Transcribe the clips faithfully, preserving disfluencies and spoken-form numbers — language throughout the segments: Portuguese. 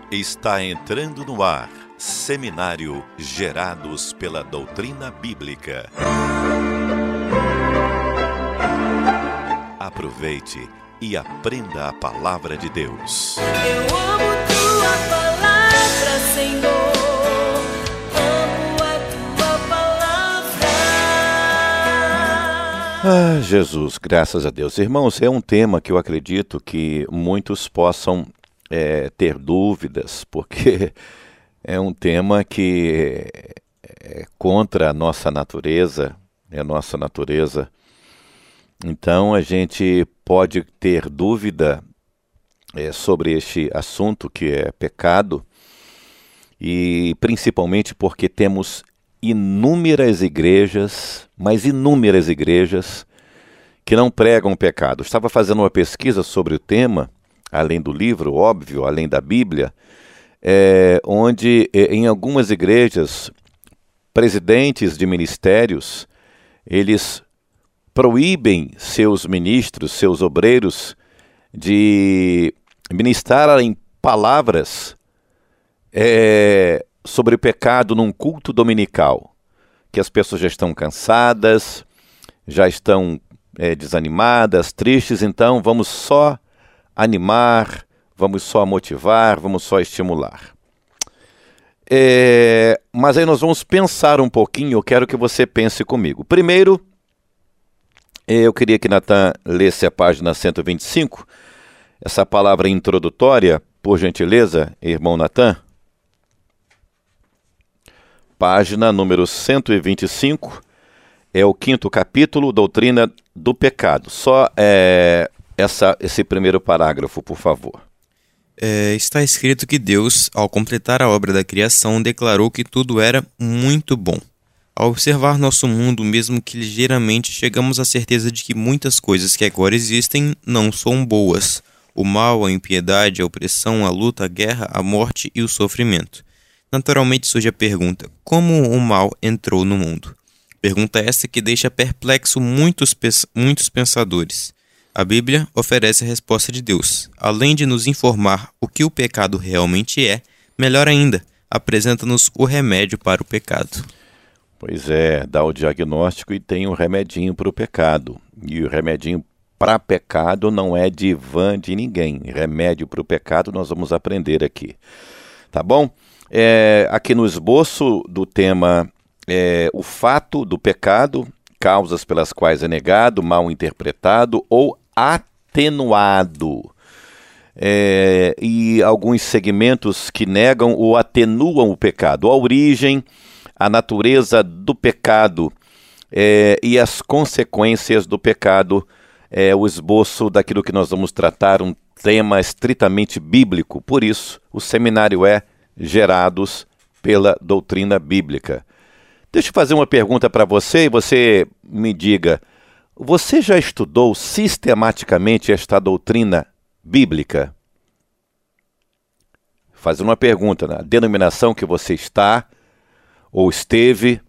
Está entrando no ar, Seminário Gerados pela Doutrina Bíblica. Aproveite e aprenda a Palavra de Deus. Eu amo Tua Palavra, Senhor, amo a Tua Palavra. Ah, Jesus, graças a Deus. Irmãos, é um tema que eu acredito que muitos possam é, ter dúvidas, porque é um tema que é contra a nossa natureza, é a nossa natureza. Então a gente pode ter dúvida é, sobre este assunto que é pecado, e principalmente porque temos inúmeras igrejas, mas inúmeras igrejas que não pregam o pecado. Eu estava fazendo uma pesquisa sobre o tema, além do livro, óbvio, além da Bíblia, é, onde é, em algumas igrejas, presidentes de ministérios, eles proíbem seus ministros, seus obreiros, de ministrarem palavras é, sobre o pecado num culto dominical, que as pessoas já estão cansadas, já estão é, desanimadas, tristes, então vamos só animar, vamos só motivar, vamos só estimular. É, mas aí nós vamos pensar um pouquinho, eu quero que você pense comigo. Primeiro, eu queria que Natan lesse a página cento e vinte e cinco, essa palavra introdutória, por gentileza, irmão Natan. Página número cento e vinte e cinco, é o quinto capítulo, Doutrina do Pecado. Só é, essa, esse primeiro parágrafo, por favor. É, está escrito que Deus, ao completar a obra da criação, declarou que tudo era muito bom. Ao observar nosso mundo, mesmo que ligeiramente, chegamos à certeza de que muitas coisas que agora existem não são boas. O mal, a impiedade, a opressão, a luta, a guerra, a morte e o sofrimento. Naturalmente surge a pergunta: como o mal entrou no mundo? Pergunta essa que deixa perplexo muitos, muitos pensadores. A Bíblia oferece a resposta de Deus. Além de nos informar o que o pecado realmente é, melhor ainda, apresenta-nos o remédio para o pecado. Pois é, dá o diagnóstico e tem um remedinho para o pecado. E o remedinho para pecado não é divã de ninguém. Remédio para o pecado nós vamos aprender aqui. Tá bom? É, aqui no esboço do tema, é, o fato do pecado, causas pelas quais é negado, mal interpretado ou atenuado. É, e alguns segmentos que negam ou atenuam o pecado. A origem, a natureza do pecado é, e as consequências do pecado, é o esboço daquilo que nós vamos tratar, um tema estritamente bíblico. Por isso, o seminário é Gerados pela Doutrina Bíblica. Deixa eu fazer uma pergunta para você e você me diga: você já estudou sistematicamente esta doutrina bíblica? Fazendo uma pergunta, na denominação que você está ou esteve,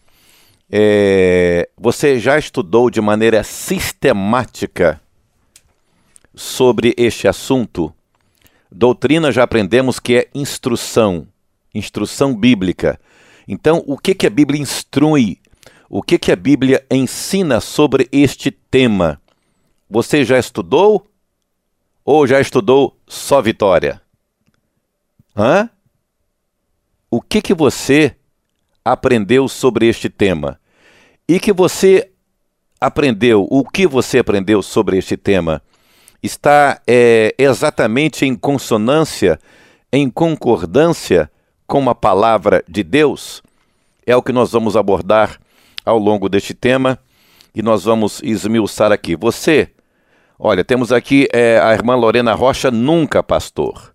é, você já estudou de maneira sistemática sobre este assunto? Doutrina já aprendemos que é instrução, instrução bíblica. Então, o que, que a Bíblia instrui? O que, que a Bíblia ensina sobre este tema? Você já estudou? Ou já estudou só Vitória? Hã? O que, que você aprendeu sobre este tema? E que você aprendeu, o que você aprendeu sobre este tema está é, exatamente em consonância, em concordância com a palavra de Deus? É o que nós vamos abordar ao longo deste tema e nós vamos esmiuçar aqui. Você, olha, temos aqui é, a irmã Lorena Rocha, nunca pastor.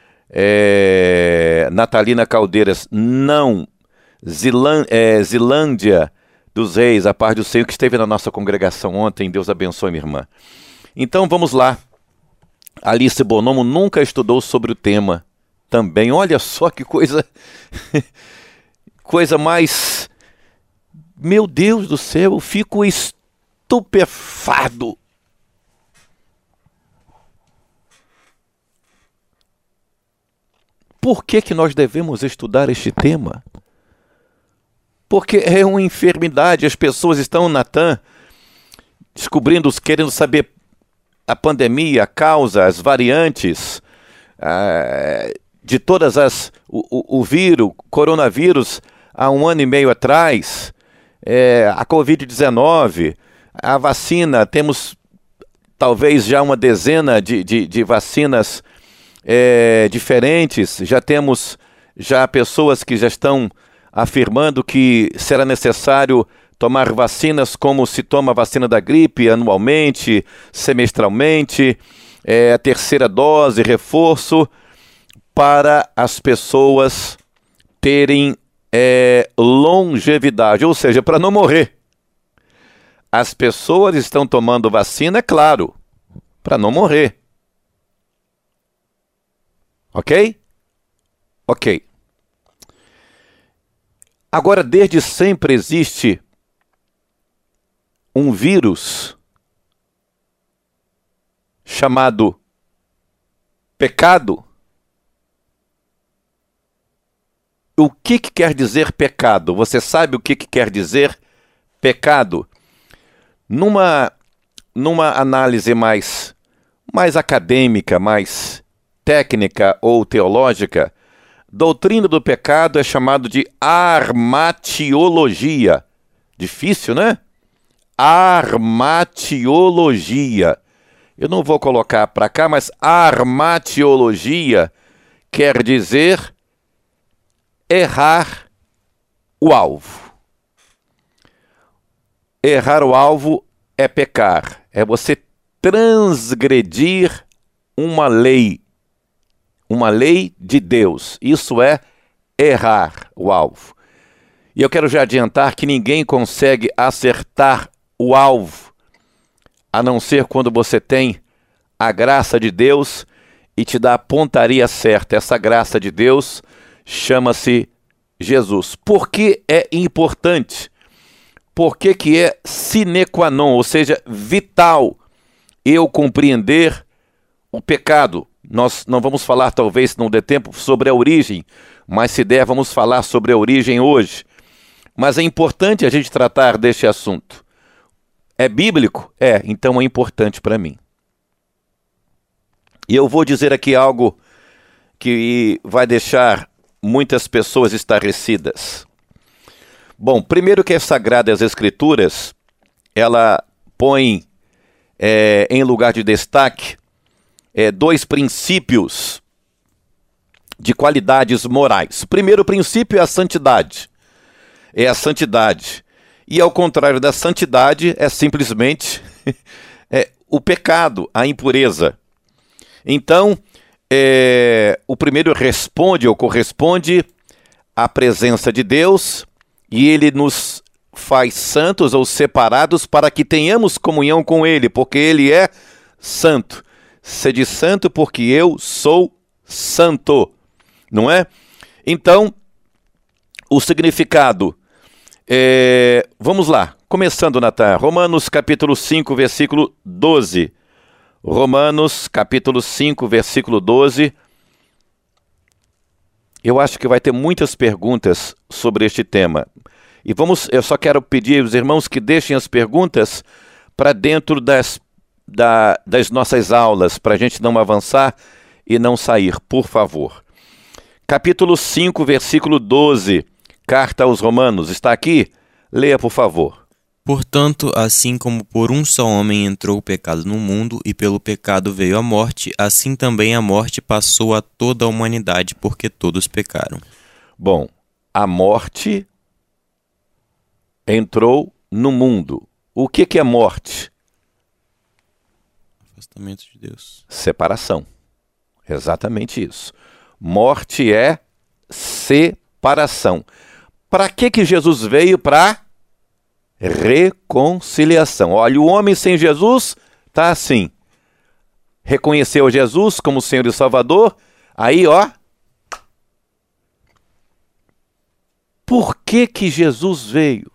É, Natalina Caldeiras, não. Zilân, é, Zilândia dos Reis, a paz do Senhor, que esteve na nossa congregação ontem. Deus abençoe, minha irmã. Então vamos lá. Alice Bonomo nunca estudou sobre o tema também. Olha só que coisa, coisa mais... Meu Deus do céu, eu fico estupefado. por que que nós devemos estudar este tema? Porque é uma enfermidade, as pessoas estão, Natan, descobrindo, querendo saber a pandemia, a causa, as variantes, ah, de todas as... O, o, o vírus, coronavírus, há um ano e meio atrás, é, a covid dezenove, a vacina, temos talvez já uma dezena de, de, de vacinas é, diferentes, já temos já pessoas que já estão afirmando que será necessário tomar vacinas como se toma a vacina da gripe anualmente, semestralmente, é, a terceira dose, reforço, para as pessoas terem é, longevidade, ou seja, para não morrer. As pessoas estão tomando vacina, é claro, para não morrer. Ok? Ok. Agora, desde sempre existe um vírus chamado pecado. O que que quer dizer pecado? Você sabe o que que quer dizer pecado? Numa, numa análise mais, mais acadêmica, mais técnica ou teológica, doutrina do pecado é chamado de armatiologia. Difícil, né? Armatiologia. Eu não vou colocar para cá, mas armatiologia quer dizer errar o alvo. Errar o alvo é pecar, é você transgredir uma lei, uma lei de Deus. Isso é errar o alvo. E eu quero já adiantar que ninguém consegue acertar o alvo, a não ser quando você tem a graça de Deus e te dá a pontaria certa. Essa graça de Deus chama-se Jesus. Por que é importante? Por que que é sine qua non, ou seja, vital, eu compreender o pecado? Nós não vamos falar, talvez não dê tempo, sobre a origem, mas se der, vamos falar sobre a origem hoje. Mas é importante a gente tratar deste assunto. É bíblico? É, então é importante para mim. E eu vou dizer aqui algo que vai deixar muitas pessoas estarrecidas. Bom, primeiro que as Sagradas Escrituras, ela põe é, em lugar de destaque é, dois princípios de qualidades morais. O primeiro princípio é a santidade. É a santidade. E ao contrário da santidade, é simplesmente é, o pecado, a impureza. Então, é, o primeiro responde ou corresponde à presença de Deus, e Ele nos faz santos ou separados para que tenhamos comunhão com Ele, porque Ele é santo. Sede santo porque eu sou santo, não é? Então, o significado, é, vamos lá, começando, Natan, Romanos capítulo cinco, versículo doze. Romanos capítulo cinco, versículo doze. Eu acho que vai ter muitas perguntas sobre este tema. E vamos, eu só quero pedir aos irmãos que deixem as perguntas para dentro das, da, das nossas aulas, para a gente não avançar e não sair, por favor. Capítulo cinco, versículo doze, carta aos Romanos, está aqui? Leia, por favor. Portanto, assim como por um só homem entrou o pecado no mundo, e pelo pecado veio a morte, assim também a morte passou a toda a humanidade, porque todos pecaram. Bom, a morte entrou no mundo. O que que é morte? Afastamento de Deus. Separação. Exatamente isso. Morte é separação. Para que que Jesus veio? Para reconciliação. Olha, o homem sem Jesus está assim. Reconheceu Jesus como Senhor e Salvador. Aí, ó. Por que que Jesus veio?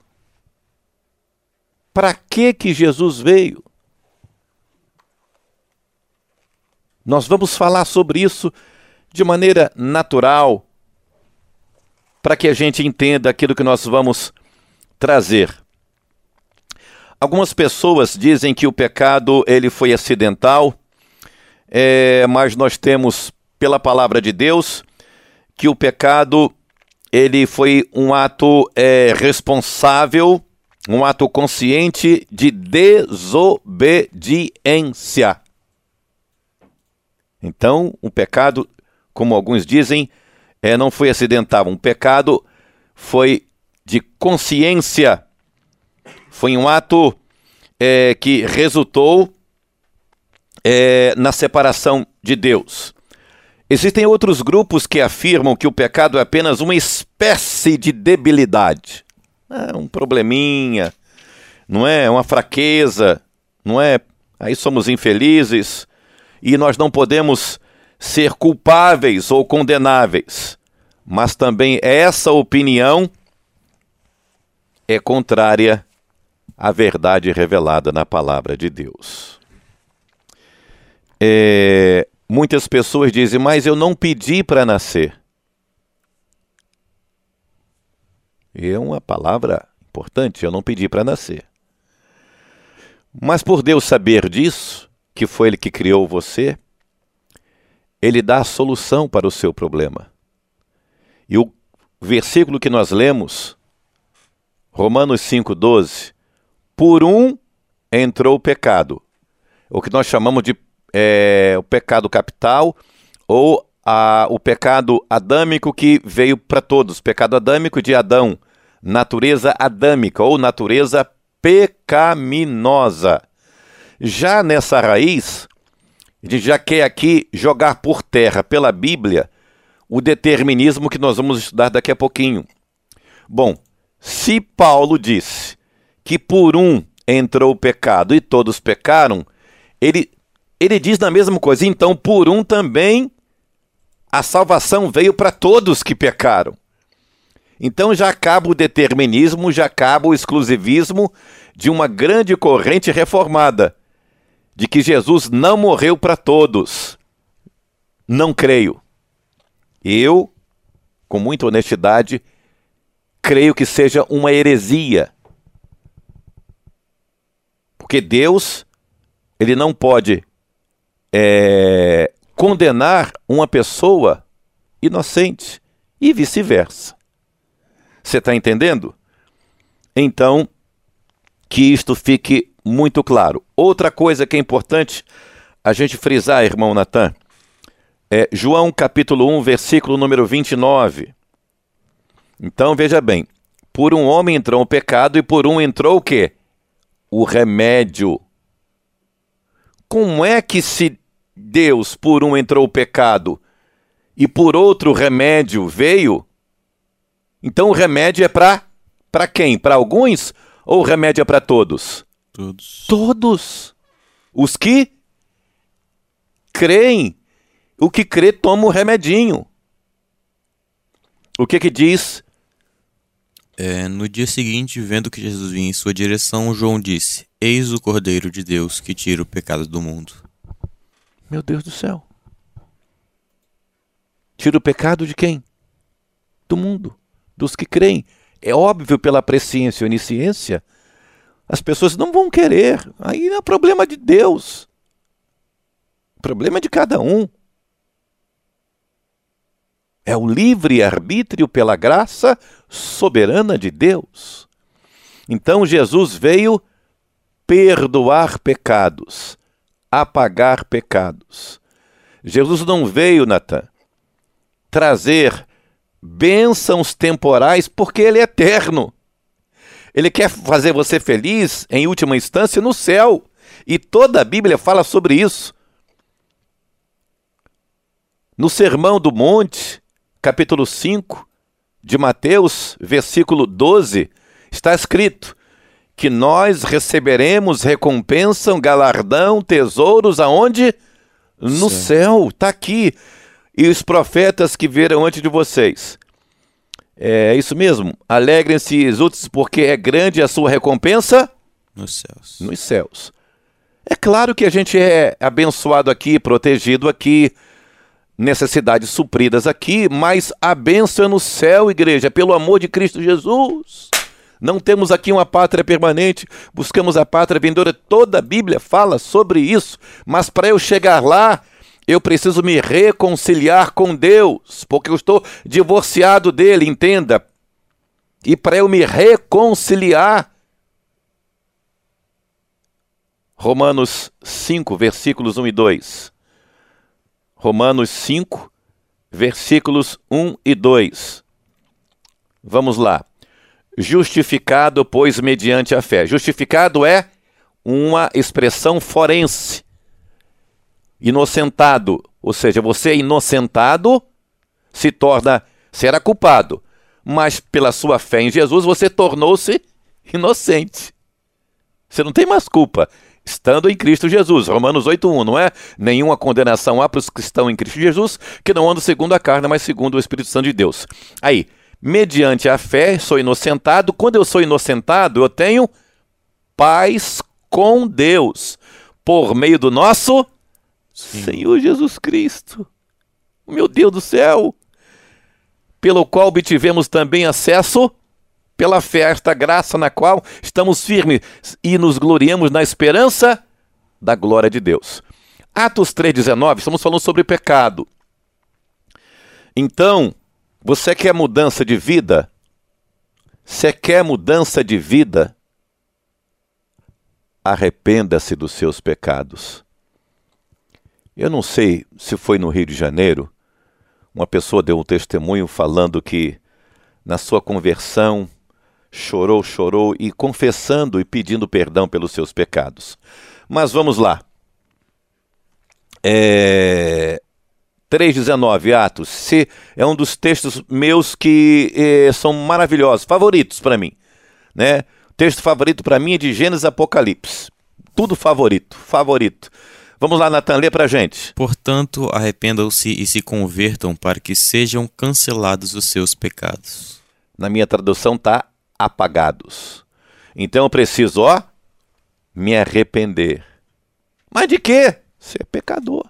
Para que que Jesus veio? Nós vamos falar sobre isso de maneira natural, para que a gente entenda aquilo que nós vamos trazer. Algumas pessoas dizem que o pecado ele foi acidental, é, mas nós temos, pela palavra de Deus, que o pecado ele foi um ato é, responsável, um ato consciente de desobediência. Então, o pecado, como alguns dizem, é, não foi acidental. Um pecado foi de consciência. Foi um ato é, que resultou é, na separação de Deus. Existem outros grupos que afirmam que o pecado é apenas uma espécie de debilidade. É um probleminha, não é? Uma fraqueza, não é? Aí somos infelizes e nós não podemos ser culpáveis ou condenáveis. Mas também essa opinião é contrária à verdade revelada na palavra de Deus. É, muitas pessoas dizem, mas eu não pedi para nascer. E é uma palavra importante, eu não pedi para nascer. Mas por Deus saber disso, que foi Ele que criou você, Ele dá a solução para o seu problema. E o versículo que nós lemos, Romanos cinco, doze, por um entrou o pecado. O que nós chamamos de é, o pecado capital ou a, o pecado adâmico que veio para todos. Pecado adâmico de Adão, natureza adâmica ou natureza pecaminosa. Já nessa raiz, a gente já quer aqui jogar por terra pela Bíblia o determinismo que nós vamos estudar daqui a pouquinho. Bom, se Paulo disse que por um entrou o pecado e todos pecaram, ele, ele diz na mesma coisa, então por um também a salvação veio para todos que pecaram. Então já acaba o determinismo, já acaba o exclusivismo de uma grande corrente reformada, de que Jesus não morreu para todos. Não creio. Eu, com muita honestidade, creio que seja uma heresia. Porque Deus, Ele não pode é, condenar uma pessoa inocente e vice-versa. Você está entendendo? Então, que isto fique muito claro. Outra coisa que é importante a gente frisar, irmão Natan, é João capítulo um, versículo número vinte e nove. Então, veja bem, por um homem entrou o pecado e por um entrou o quê? O remédio. Como é que se Deus por um entrou o pecado e por outro remédio veio? Então o remédio é para para quem? Para alguns ou o remédio é para todos? Todos. Todos. Os que creem. O que crê toma o remedinho. O que que diz? É, no dia seguinte, vendo que Jesus vinha em sua direção, João disse, eis o Cordeiro de Deus que tira o pecado do mundo. Meu Deus do céu. Tira o pecado de quem? Do mundo. Dos que creem. É óbvio, pela presciência e onisciência, as pessoas não vão querer. Aí não é problema de Deus. O problema é de cada um. É o livre-arbítrio pela graça soberana de Deus. Então Jesus veio perdoar pecados, apagar pecados. Jesus não veio, Natan, trazer bênçãos temporais, porque Ele é eterno. Ele quer fazer você feliz, em última instância, no céu. E toda a Bíblia fala sobre isso. No Sermão do Monte, capítulo cinco de Mateus, versículo doze, está escrito que nós receberemos recompensa, galardão, tesouros, aonde? No céu. Está aqui. E os profetas que vieram antes de vocês. É isso mesmo. Alegrem-se e exultem, porque é grande a sua recompensa nos céus. Nos céus. É claro que a gente é abençoado aqui, protegido aqui. necessidades supridas aqui, mas a bênção é no céu, igreja, pelo amor de Cristo Jesus. Não temos aqui uma pátria permanente, buscamos a pátria vindoura. Toda a Bíblia fala sobre isso, mas para eu chegar lá, eu preciso me reconciliar com Deus, porque eu estou divorciado dele, entenda. E para eu me reconciliar, Romanos cinco, versículos um e dois. Romanos cinco, versículos um e dois. Vamos lá. Justificado, pois, mediante a fé. Justificado é uma expressão forense. Inocentado, ou seja, você é inocentado, se torna, será culpado. Mas pela sua fé em Jesus, você tornou-se inocente. Você não tem mais culpa, estando em Cristo Jesus. Romanos oito, um, não é? Nenhuma condenação há para os que estão em Cristo Jesus, que não andam segundo a carne, mas segundo o Espírito Santo de Deus. Aí, mediante a fé, sou inocentado. Quando eu sou inocentado, eu tenho paz com Deus, por meio do nosso Sim. Senhor Jesus Cristo. Meu Deus do céu! Pelo qual obtivemos também acesso pela fé a esta graça na qual estamos firmes e nos gloriamos na esperança da glória de Deus. Atos três, dezenove, estamos falando sobre pecado. Então, você quer mudança de vida? Você quer mudança de vida? Arrependa-se dos seus pecados. Eu não sei se foi no Rio de Janeiro, uma pessoa deu um testemunho falando que na sua conversão chorou, chorou e confessando e pedindo perdão pelos seus pecados. Mas vamos lá. É... três, dezenove, Atos, se é um dos textos meus que eh, são maravilhosos, favoritos para mim, né? O texto favorito para mim é de Gênesis e Apocalipse. Tudo favorito, favorito. Vamos lá, Natan, lê pra gente. Portanto, arrependam-se e se convertam para que sejam cancelados os seus pecados. Na minha tradução tá apagados. Então eu preciso, ó, me arrepender. Mas de quê? Você é pecador.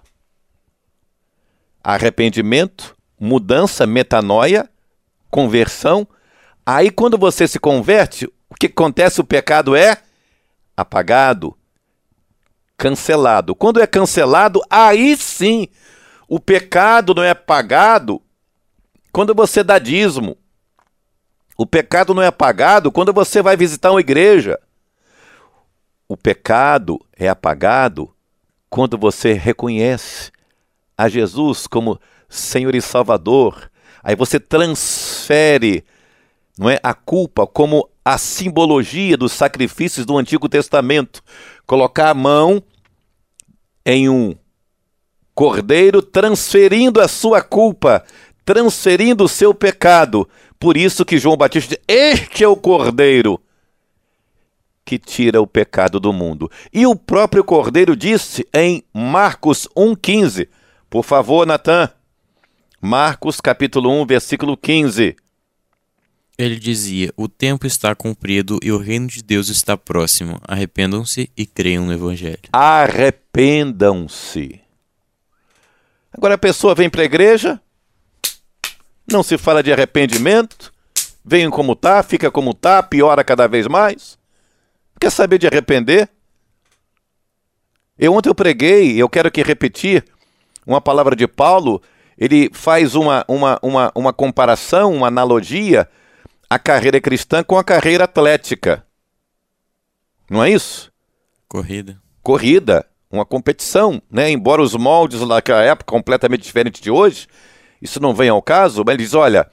Arrependimento, mudança, metanoia, conversão. Aí quando você se converte, o que acontece? O pecado é apagado, cancelado. Quando é cancelado, aí sim, o pecado não é apagado quando você dá dízimo. O pecado não é apagado quando você vai visitar uma igreja. O pecado é apagado quando você reconhece a Jesus como Senhor e Salvador. Aí você transfere, não é, a culpa como a simbologia dos sacrifícios do Antigo Testamento. Colocar a mão em um cordeiro, transferindo a sua culpa, transferindo o seu pecado. Por isso que João Batista diz, este é o cordeiro que tira o pecado do mundo. E o próprio cordeiro disse em Marcos um, quinze. Por favor, Natan. Marcos capítulo um, versículo quinze. Ele dizia, o tempo está cumprido e o reino de Deus está próximo. Arrependam-se e creiam no Evangelho. Arrependam-se. Agora a pessoa vem para a igreja, não se fala de arrependimento, vem como está, fica como está, piora cada vez mais. Quer saber de arrepender? Eu ontem eu preguei, eu quero aqui repetir uma palavra de Paulo. Ele faz uma, uma, uma, uma comparação, uma analogia, a carreira cristã com a carreira atlética. Não é isso? Corrida. Corrida, uma competição, né? Embora os moldes daquela época completamente diferentes de hoje, isso não vem ao caso, mas ele diz, olha,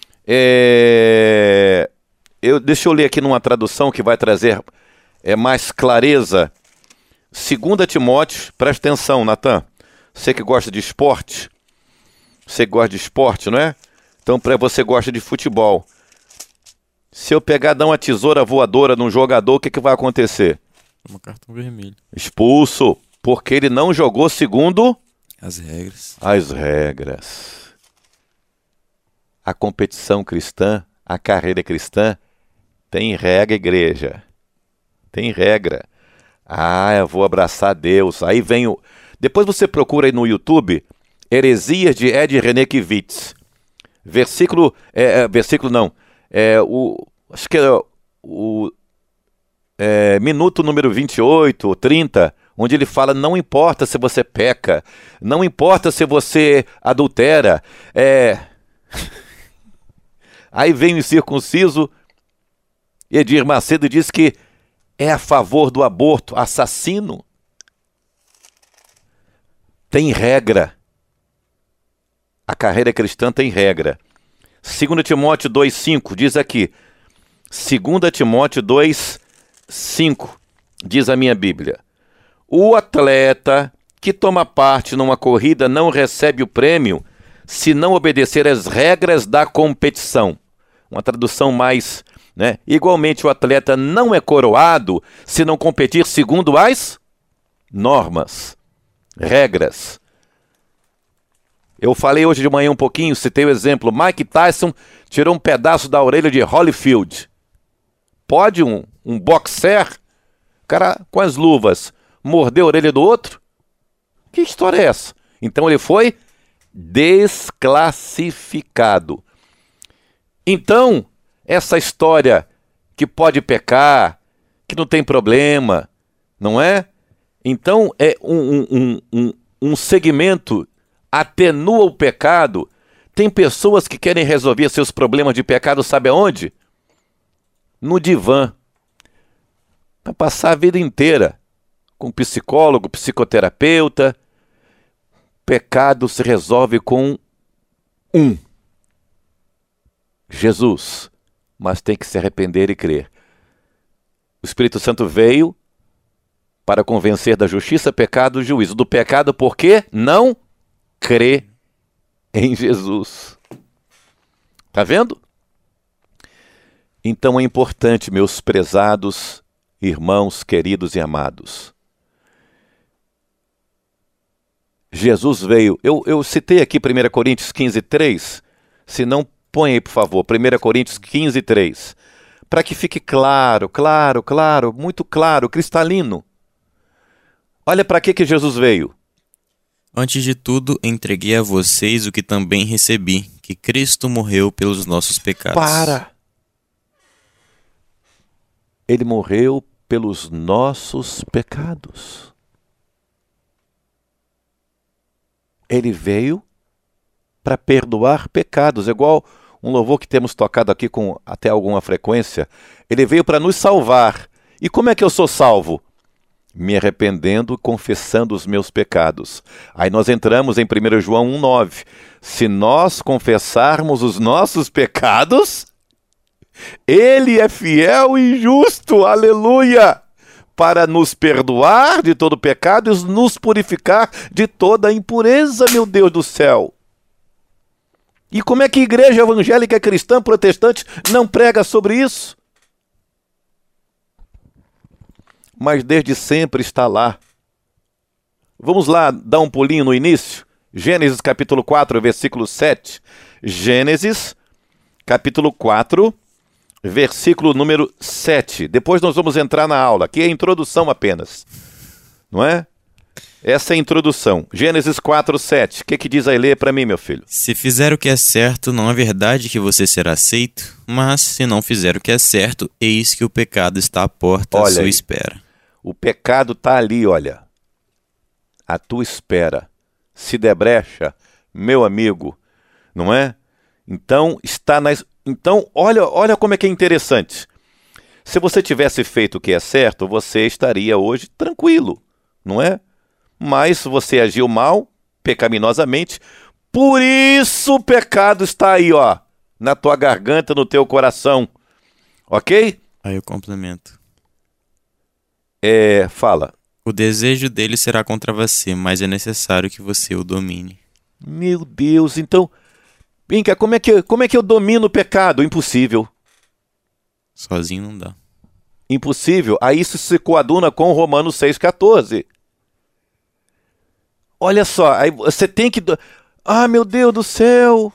é... eu, deixa eu ler aqui numa tradução que vai trazer é, mais clareza. Segunda Timóteo, presta atenção, Natan, você que gosta de esporte, você que gosta de esporte, não é? Então, para você gosta de futebol. Se eu pegar dar uma tesoura voadora num jogador, o que, que vai acontecer? Uma cartão vermelho. Expulso, porque ele não jogou segundo as regras. As regras. A competição cristã, a carreira cristã, tem regra, igreja. Tem regra. Ah, eu vou abraçar Deus. Aí vem o... Depois você procura aí no YouTube, Heresias de Ed Renekiewicz. Versículo, é, é, versículo não, é, o, acho que é o é, minuto número vinte e oito ou trinta, onde ele fala, não importa se você peca, não importa se você adultera, é... Aí vem o incircunciso, Edir Macedo, diz que é a favor do aborto, assassino. Tem regra. A carreira cristã tem regra. Segundo Timóteo dois, cinco, diz aqui. Segundo Timóteo dois, cinco, diz a minha Bíblia. O atleta que toma parte numa corrida não recebe o prêmio se não obedecer às regras da competição. Uma tradução mais, né? Igualmente, o atleta não é coroado se não competir segundo as normas, regras. Eu falei hoje de manhã um pouquinho, citei o exemplo, Mike Tyson tirou um pedaço da orelha de Holyfield. Pode um, um boxer, cara com as luvas, morder a orelha do outro? Que história é essa? Então ele foi desclassificado. Então, essa história que pode pecar, que não tem problema, não é? Então, é um, um, um, um segmento atenua o pecado. Tem pessoas que querem resolver seus problemas de pecado, sabe aonde? No divã. Para passar a vida inteira com psicólogo, psicoterapeuta. Pecado se resolve com um. Jesus. Mas tem que se arrepender e crer. O Espírito Santo veio para convencer da justiça, pecado e juízo. Do pecado porque não crê em Jesus. Tá vendo? Então é importante, meus prezados irmãos, queridos e amados. Jesus veio, eu, eu citei aqui primeira Coríntios quinze, três, se não, põe aí por favor, primeira Coríntios quinze, três, para que fique claro, claro, claro, muito claro, cristalino. Olha para que que Jesus veio. Antes de tudo, entreguei a vocês o que também recebi, que Cristo morreu pelos nossos pecados. Para! Ele morreu pelos nossos pecados. Ele veio para perdoar pecados, é igual um louvor que temos tocado aqui com até alguma frequência. Ele veio para nos salvar. E como é que eu sou salvo? Me arrependendo, confessando os meus pecados. Aí nós entramos em primeira João um, nove. Se nós confessarmos os nossos pecados, Ele é fiel e justo, aleluia, para nos perdoar de todo pecado e nos purificar de toda impureza, meu Deus do céu. E como é que a igreja evangélica cristã protestante não prega sobre isso? Mas desde sempre está lá. Vamos lá dar um pulinho no início? Gênesis capítulo quatro, versículo sete. Gênesis capítulo quatro, versículo número sete. Depois nós vamos entrar na aula. Aqui é a introdução apenas. Não é? Essa é a introdução. Gênesis quatro, sete. O que, que diz aí? Lê para mim, meu filho. Se fizer o que é certo, não é verdade que você será aceito, mas se não fizer o que é certo, eis que o pecado está à porta à Olha sua aí. espera. O pecado está ali, olha. À tua espera. Se der brecha, meu amigo, não é? Então, está nas... Então, olha, olha como é que é interessante. Se você tivesse feito o que é certo, você estaria hoje tranquilo, não é? Mas você agiu mal, pecaminosamente, por isso o pecado está aí, ó, na tua garganta, no teu coração, ok? Aí eu complemento. É, fala. O desejo dele será contra você, mas é necessário que você o domine. Meu Deus, então, Pinca, como é que, como é que eu domino o pecado? Impossível. Sozinho não dá. Impossível. Aí isso se coaduna com Romanos seis, quatorze. Olha só, aí você tem que... Ah, meu Deus do céu!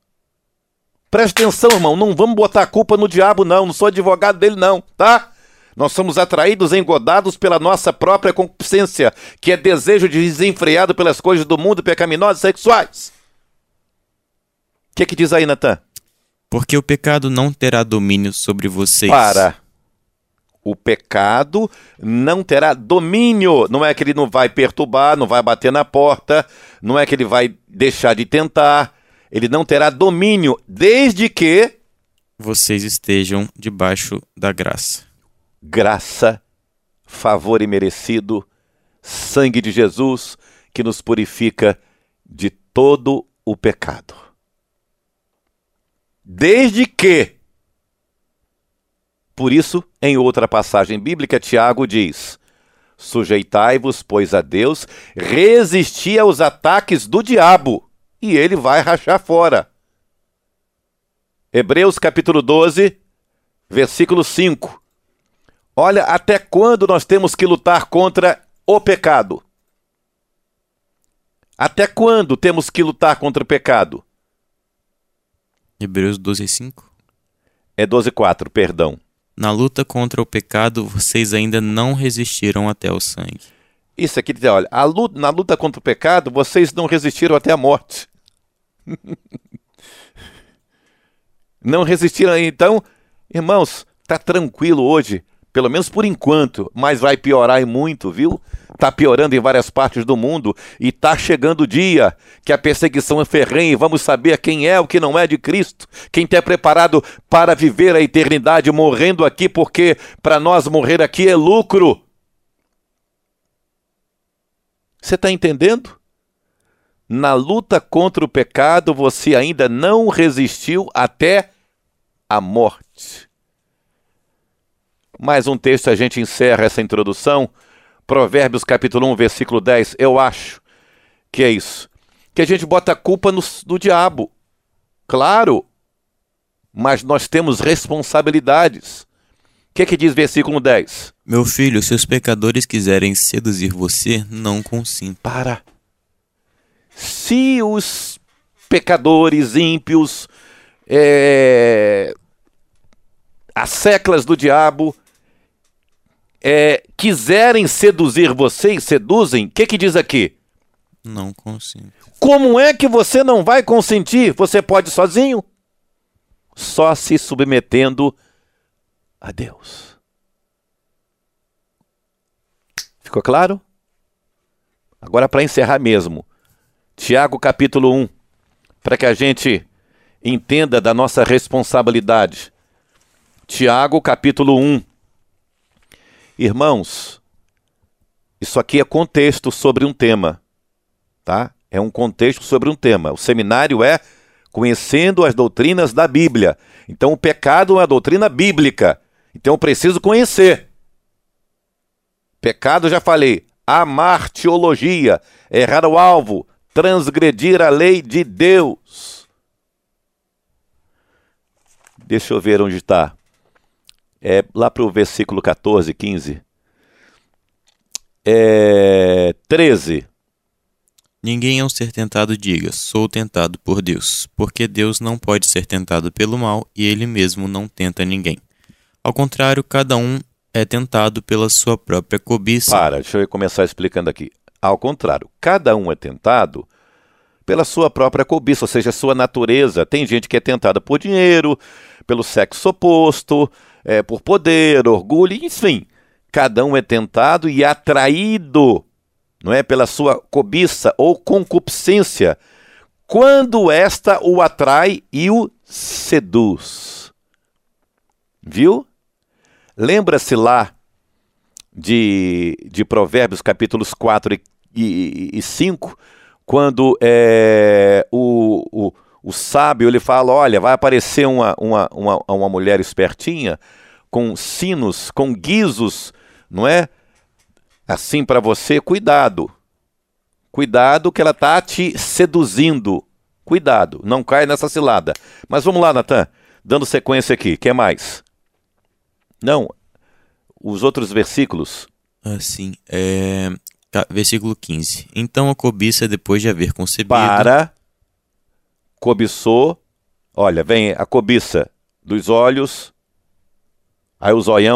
Presta atenção, irmão, não vamos botar a culpa no diabo, não. Não sou advogado dele, não, tá? Nós somos atraídos, engodados pela nossa própria concupiscência, que é desejo desenfreado pelas coisas do mundo pecaminosas e sexuais. O que, que diz aí, Natan? Porque o pecado não terá domínio sobre vocês. Para. O pecado não terá domínio. Não é que ele não vai perturbar, não vai bater na porta, não é que ele vai deixar de tentar. Ele não terá domínio, desde que vocês estejam debaixo da graça. Graça, favor imerecido, sangue de Jesus, que nos purifica de todo o pecado. Desde que, por isso, em outra passagem bíblica, Tiago diz: sujeitai-vos, pois, a Deus, resisti aos ataques do diabo, e ele vai rachar fora. Hebreus capítulo doze, versículo cinco. Olha até quando nós temos que lutar contra o pecado. Até quando temos que lutar contra o pecado? Hebreus doze, cinco. É doze, quatro, perdão. Na luta contra o pecado, vocês ainda não resistiram até o sangue. Isso aqui diz, olha, a luta, na luta contra o pecado, vocês não resistiram até a morte. Não resistiram. Então, irmãos, tá tranquilo hoje, pelo menos por enquanto, mas vai piorar e muito, viu? Tá piorando em várias partes do mundo e tá chegando o dia que a perseguição é ferrenha e vamos saber quem é o que não é de Cristo, quem está preparado para viver a eternidade morrendo aqui, porque para nós morrer aqui é lucro. Você está entendendo? Na luta contra o pecado, você ainda não resistiu até a morte. Mais um texto, a gente encerra essa introdução. Provérbios capítulo um, versículo dez. Eu acho que é isso. Que a gente bota a culpa no, no diabo. Claro, mas nós temos responsabilidades. O que, que diz versículo dez? Meu filho, se os pecadores quiserem seduzir você, não consinta. Para. Se os pecadores ímpios, é, as seclas do diabo, é, quiserem seduzir você e seduzem, o que, que diz aqui? Não consinto. Como é que você não vai consentir? Você pode sozinho? Só se submetendo a Deus. Ficou claro? Agora, para encerrar mesmo, Tiago capítulo um, para que a gente entenda da nossa responsabilidade. Tiago capítulo um. Irmãos, isso aqui é contexto sobre um tema, tá? É um contexto sobre um tema. O seminário é conhecendo as doutrinas da Bíblia. Então o pecado é uma doutrina bíblica. Então eu preciso conhecer. Pecado, já falei, amar teologia, errar o alvo, transgredir a lei de Deus. Deixa eu ver onde está. É lá para o versículo catorze, quinze. É, treze. Ninguém ao ser tentado diga, sou tentado por Deus, porque Deus não pode ser tentado pelo mal e ele mesmo não tenta ninguém. Ao contrário, cada um é tentado pela sua própria cobiça. Para, deixa eu começar explicando aqui. Ao contrário, cada um é tentado pela sua própria cobiça, ou seja, a sua natureza. Tem gente que é tentada por dinheiro, pelo sexo oposto, é, por poder, orgulho, enfim. Cada um é tentado e atraído, não é, pela sua cobiça ou concupiscência, quando esta o atrai e o seduz. Viu? Lembra-se lá de, de Provérbios capítulos quatro e, e, e cinco, quando é, o, o, o sábio ele fala, olha, vai aparecer uma, uma, uma, uma mulher espertinha, com sinos, com guizos, não é? Assim para você, cuidado. Cuidado que ela está te seduzindo. Cuidado, não cai nessa cilada. Mas vamos lá, Natan, dando sequência aqui. O que mais? Não, os outros versículos. Assim, é... versículo quinze. Então a cobiça, depois de haver concebido... Para, cobiçou, olha, vem a cobiça dos olhos, aí o zoião,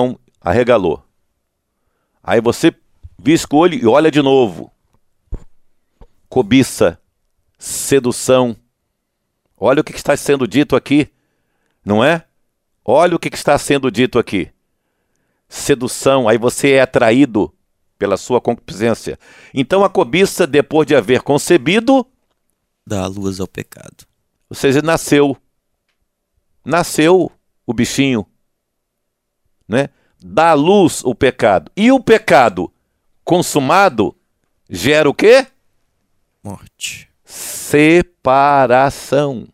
arregalou. Aí você visca o olho e olha de novo. Cobiça, sedução. Olha o que está sendo dito aqui, não é? Olha o que está sendo dito aqui. Sedução, aí você é atraído pela sua concupiscência. Então a cobiça, depois de haver concebido, Dá luz ao pecado. ou seja, nasceu. Nasceu o bichinho, né? Dá à luz o pecado. E o pecado consumado gera o quê? Morte. Separação.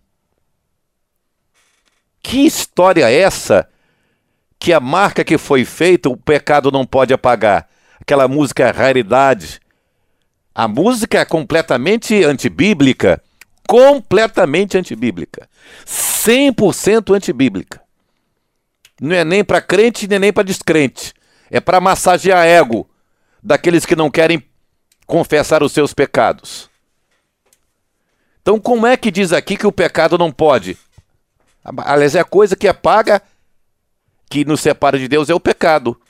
Que história é essa? Que a marca que foi feita, o pecado não pode apagar. Aquela música é raridade. A música é completamente antibíblica. Completamente antibíblica. cem por cento antibíblica. Não é nem para crente, nem para descrente. É para massagear ego daqueles que não querem confessar os seus pecados. Então, como é que diz aqui que o pecado não pode? Aliás, é a coisa que apaga, que nos separa de Deus, é o pecado.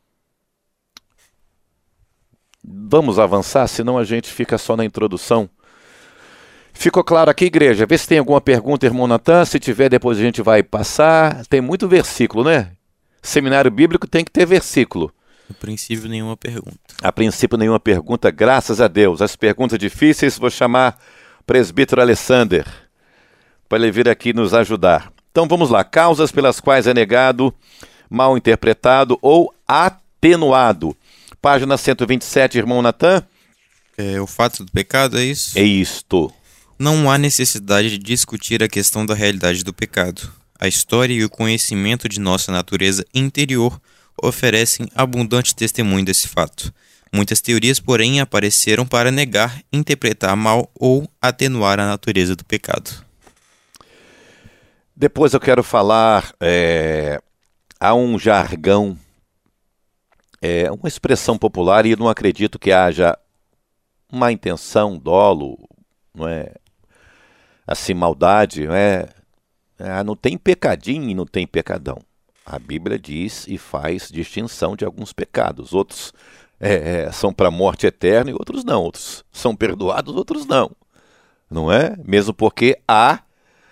Vamos avançar, senão a gente fica só na introdução. Ficou claro aqui, igreja? Vê se tem alguma pergunta, irmão Natan. Se tiver, depois a gente vai passar. Tem muito versículo, né? Seminário bíblico tem que ter versículo. No princípio, nenhuma pergunta. A princípio, nenhuma pergunta, graças a Deus. As perguntas difíceis, vou chamar o presbítero Alessander para ele vir aqui nos ajudar. Então vamos lá. Causas pelas quais é negado, mal interpretado ou atenuado. Página cento e vinte e sete, irmão Natan. É, o fato do pecado, é isso? É isto. Não há necessidade de discutir a questão da realidade do pecado. A história e o conhecimento de nossa natureza interior oferecem abundante testemunho desse fato. Muitas teorias, porém, apareceram para negar, interpretar mal ou atenuar a natureza do pecado. Depois eu quero falar, é, há um jargão, é, uma expressão popular, e eu não acredito que haja má intenção, dolo, não é, assim, maldade, não é, é, não tem pecadinho e não tem pecadão. A Bíblia diz e faz distinção de alguns pecados. Outros é, é, são para a morte eterna e outros não. Outros são perdoados, outros não. Não é? Mesmo porque há,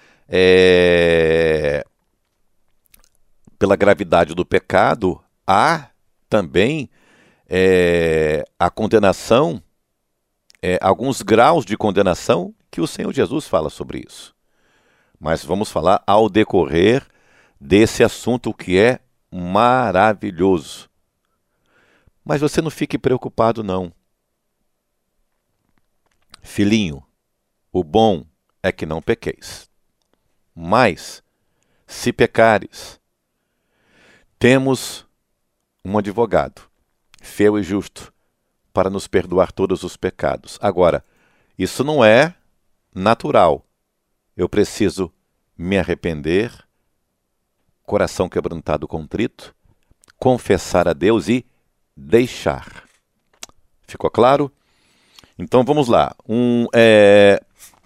é, pela gravidade do pecado, há também é, a condenação, é, alguns graus de condenação que o Senhor Jesus fala sobre isso. Mas vamos falar ao decorrer desse assunto que é maravilhoso. Mas você não fique preocupado, não. Filhinho, o bom é que não pequeis. Mas, se pecares, temos um advogado, fiel e justo, para nos perdoar todos os pecados. Agora, isso não é natural. Eu preciso me arrepender, coração quebrantado, contrito, confessar a Deus e deixar. Ficou claro? Então vamos lá. Um, é,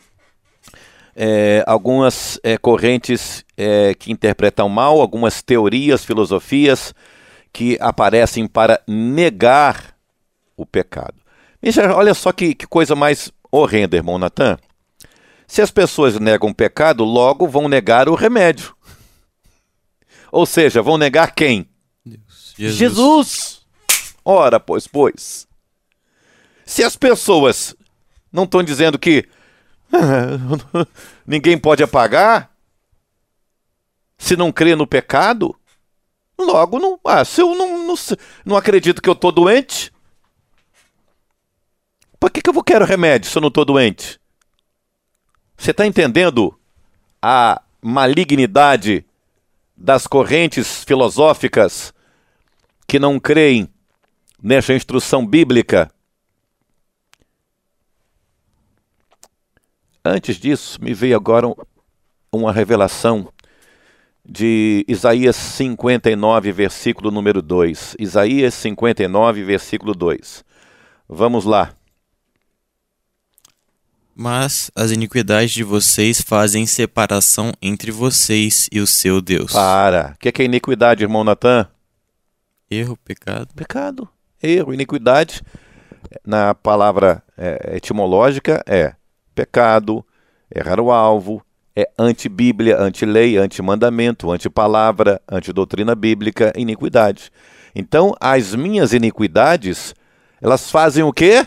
é, algumas é, correntes é, que interpretam mal, algumas teorias, filosofias que aparecem para negar o pecado. Veja, olha só que, que coisa mais horrenda, irmão Natan. Se as pessoas negam o pecado, logo vão negar o remédio. Ou seja, vão negar quem? Deus. Jesus. Jesus! Ora, pois, pois. Se as pessoas não estão dizendo que ninguém pode apagar, se não crê no pecado, logo não. Ah, se eu não, não, não acredito que eu estou doente, para que, que eu vou querer remédio se eu não estou doente? Você está entendendo a malignidade das correntes filosóficas que não creem nessa instrução bíblica? Antes disso, me veio agora uma revelação de Isaías cinquenta e nove, versículo número dois. Isaías cinquenta e nove, versículo dois. Vamos lá. Mas as iniquidades de vocês fazem separação entre vocês e o seu Deus. Para. O que é, que é iniquidade, irmão Natan? Erro, pecado. Pecado, erro, iniquidade. Na palavra é, etimológica é pecado, errar o alvo, é anti-bíblia, anti-lei, anti-mandamento, anti-palavra, anti-doutrina bíblica, iniquidade. Então, as minhas iniquidades, elas fazem o quê?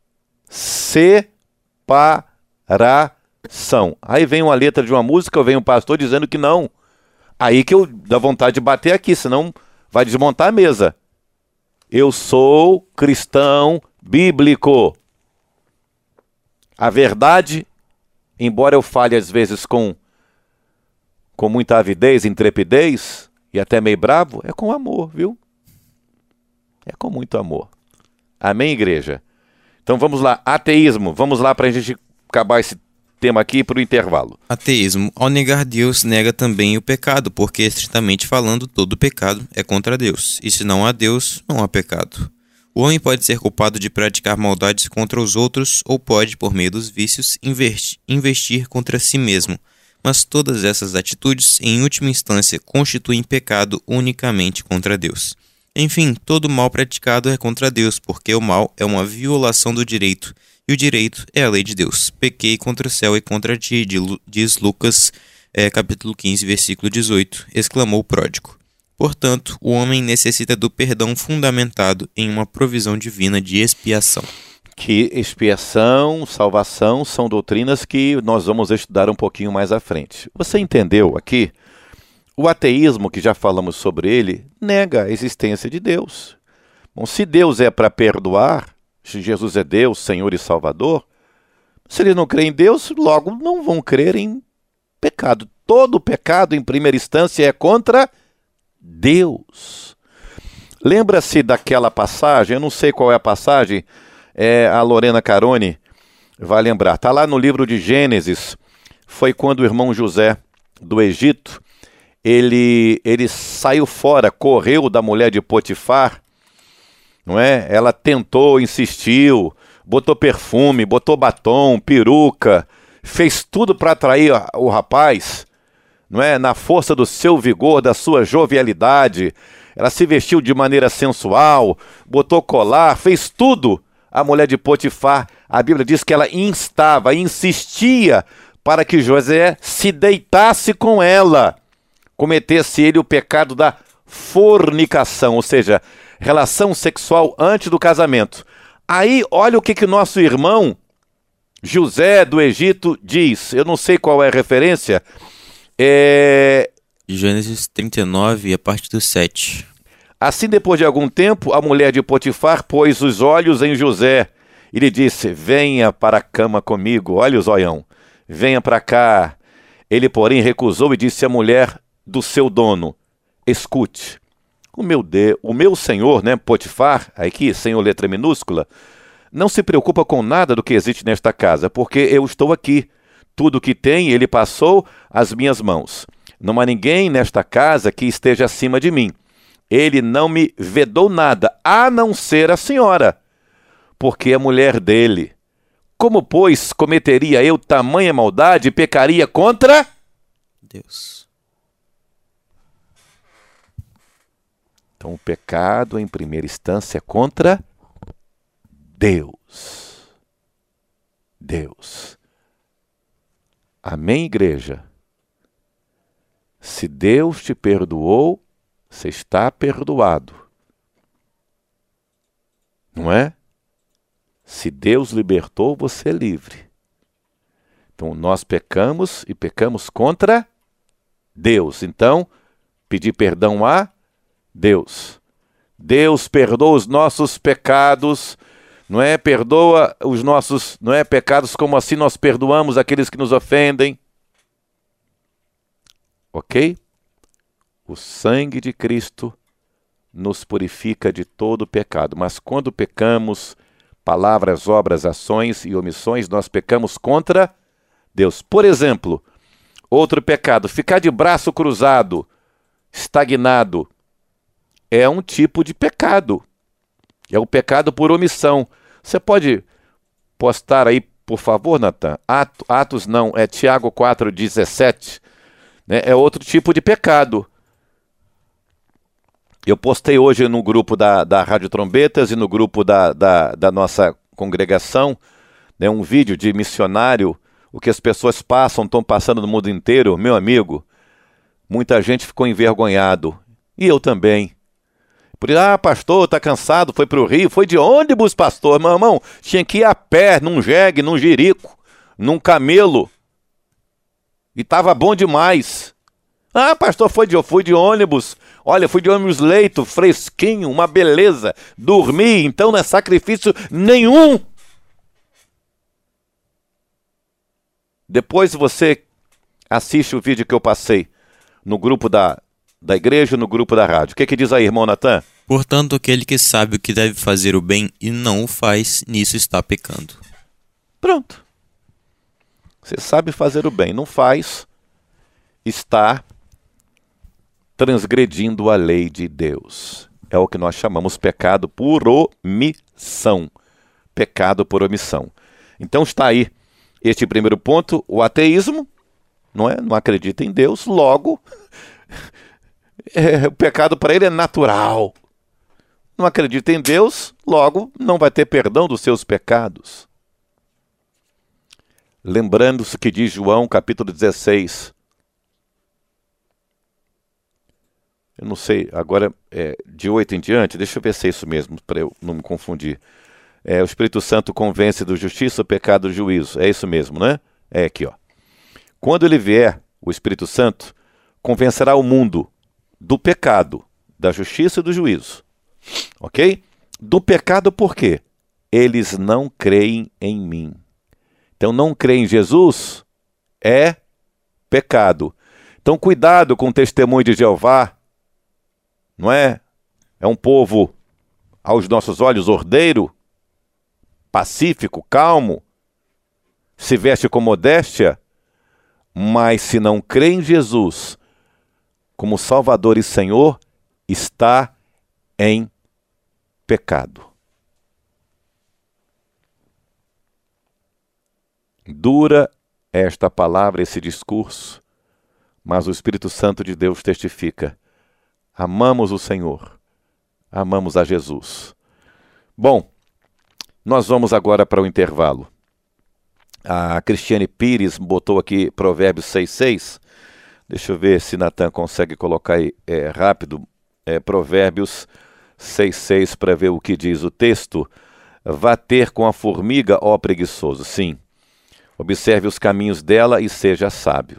Separação. Aí vem uma letra de uma música, vem um pastor dizendo que não. Aí que eu dá vontade de bater aqui, senão vai desmontar a mesa. Eu sou cristão bíblico. A verdade, embora eu fale às vezes com, com muita avidez, intrepidez e até meio bravo, é com amor, viu? É com muito amor. Amém, igreja? Então vamos lá, ateísmo. Vamos lá para a gente acabar esse tema aqui para o intervalo. Ateísmo. Ao negar Deus, nega também o pecado, porque, estritamente falando, todo pecado é contra Deus. E se não há Deus, não há pecado. O homem pode ser culpado de praticar maldades contra os outros ou pode, por meio dos vícios, investir, investir contra si mesmo. Mas todas essas atitudes, em última instância, constituem pecado unicamente contra Deus. Enfim, todo mal praticado é contra Deus, porque o mal é uma violação do direito, e o direito é a lei de Deus. Pequei contra o céu e contra ti, diz Lucas, é, capítulo quinze, versículo dezoito, exclamou o pródigo. Portanto, o homem necessita do perdão fundamentado em uma provisão divina de expiação. Que expiação, salvação são doutrinas que nós vamos estudar um pouquinho mais à frente. Você entendeu aqui? O ateísmo, que já falamos sobre ele, nega a existência de Deus. Bom, se Deus é para perdoar, se Jesus é Deus, Senhor e Salvador, se eles não creem em Deus, logo não vão crer em pecado. Todo pecado, em primeira instância, é contra Deus. Lembra-se daquela passagem, eu não sei qual é a passagem, é, a Lorena Carone vai lembrar. Está lá no livro de Gênesis, foi quando o irmão José do Egito, ele, ele saiu fora, correu da mulher de Potifar, não é? Ela tentou, insistiu, botou perfume, botou batom, peruca, fez tudo para atrair o rapaz, não é? Na força do seu vigor, da sua jovialidade. Ela se vestiu de maneira sensual, botou colar, fez tudo. A mulher de Potifar, a Bíblia diz que ela instava, insistia para que José se deitasse com ela, cometesse ele o pecado da fornicação, ou seja, relação sexual antes do casamento. Aí, olha o que que nosso irmão José do Egito diz. Eu não sei qual é a referência. É... Gênesis trinta e nove, a partir do sete. Assim, depois de algum tempo, a mulher de Potifar pôs os olhos em José e lhe disse: venha para a cama comigo. Olha o zoião. Venha para cá. Ele, porém, recusou e disse à mulher do seu dono: escute, o meu, de, o meu senhor, né, Potifar, aqui, senhor letra minúscula, não se preocupa com nada do que existe nesta casa, porque eu estou aqui. Tudo que tem, ele passou às minhas mãos. Não há ninguém nesta casa que esteja acima de mim. Ele não me vedou nada, a não ser a senhora, porque é mulher dele. Como, pois, cometeria eu tamanha maldade e pecaria contra Deus? Então, o pecado, em primeira instância, é contra Deus. Deus. Amém, igreja? Se Deus te perdoou, você está perdoado. Não é? Se Deus libertou, você é livre. Então, nós pecamos e pecamos contra Deus. Então, pedir perdão a Deus. Deus perdoa os nossos pecados, não é? Perdoa os nossos, não é, pecados, como assim nós perdoamos aqueles que nos ofendem. Ok? O sangue de Cristo nos purifica de todo pecado. Mas quando pecamos, palavras, obras, ações e omissões, nós pecamos contra Deus. Por exemplo, outro pecado, ficar de braço cruzado, estagnado, é um tipo de pecado. É o pecado por omissão. Você pode postar aí, por favor, Natan? Atos, Atos não, é Tiago quatro, dezessete. Né? É outro tipo de pecado. Eu postei hoje no grupo da, da Rádio Trombetas e no grupo da, da, da nossa congregação, né, um vídeo de missionário, o que as pessoas passam, estão passando no mundo inteiro. Meu amigo, muita gente ficou envergonhado. E eu também. Por isso, ah, pastor, tá cansado, foi para o Rio. Foi de ônibus, pastor? Meu irmão, tinha que ir a pé, num jegue, num jirico, num camelo. E estava bom demais. Ah, pastor, foi de, eu fui de ônibus. Olha, fui de ônibus leito, fresquinho, uma beleza. Dormi, então não é sacrifício nenhum. Depois você assiste o vídeo que eu passei no grupo da, da igreja e no grupo da rádio. O que, que diz aí, irmão Natan? Portanto, aquele que sabe o que deve fazer o bem e não o faz, nisso está pecando. Pronto. Você sabe fazer o bem, não faz, está transgredindo a lei de Deus. É o que nós chamamos pecado por omissão. Pecado por omissão. Então está aí este primeiro ponto, o ateísmo, não é? Não acredita em Deus, logo, é, o pecado para ele é natural. Não acredita em Deus, logo não vai ter perdão dos seus pecados. Lembrando-se que diz João, capítulo dezesseis. Eu não sei, agora é, de oito em diante, deixa eu ver se é isso mesmo, para eu não me confundir. É, o Espírito Santo convence do justiça, pecado e juízo. É isso mesmo, né? É aqui, ó. Quando ele vier, o Espírito Santo convencerá o mundo do pecado, da justiça e do juízo. Ok? Do pecado por quê? Eles não creem em mim. Então, não crer em Jesus é pecado. Então, cuidado com o testemunho de Jeová. Não é? É um povo, aos nossos olhos, ordeiro, pacífico, calmo, se veste com modéstia, mas se não crê em Jesus como Salvador e Senhor, está em pecado. Dura esta palavra, esse discurso, mas o Espírito Santo de Deus testifica. Amamos o Senhor, amamos a Jesus. Bom, nós vamos agora para o intervalo. A Cristiane Pires botou aqui Provérbios seis, seis. Deixa eu ver se Natan consegue colocar aí é, rápido. É, Provérbios seis, seis para ver o que diz o texto. Vá ter com a formiga, ó preguiçoso. Sim. Observe os caminhos dela e seja sábio.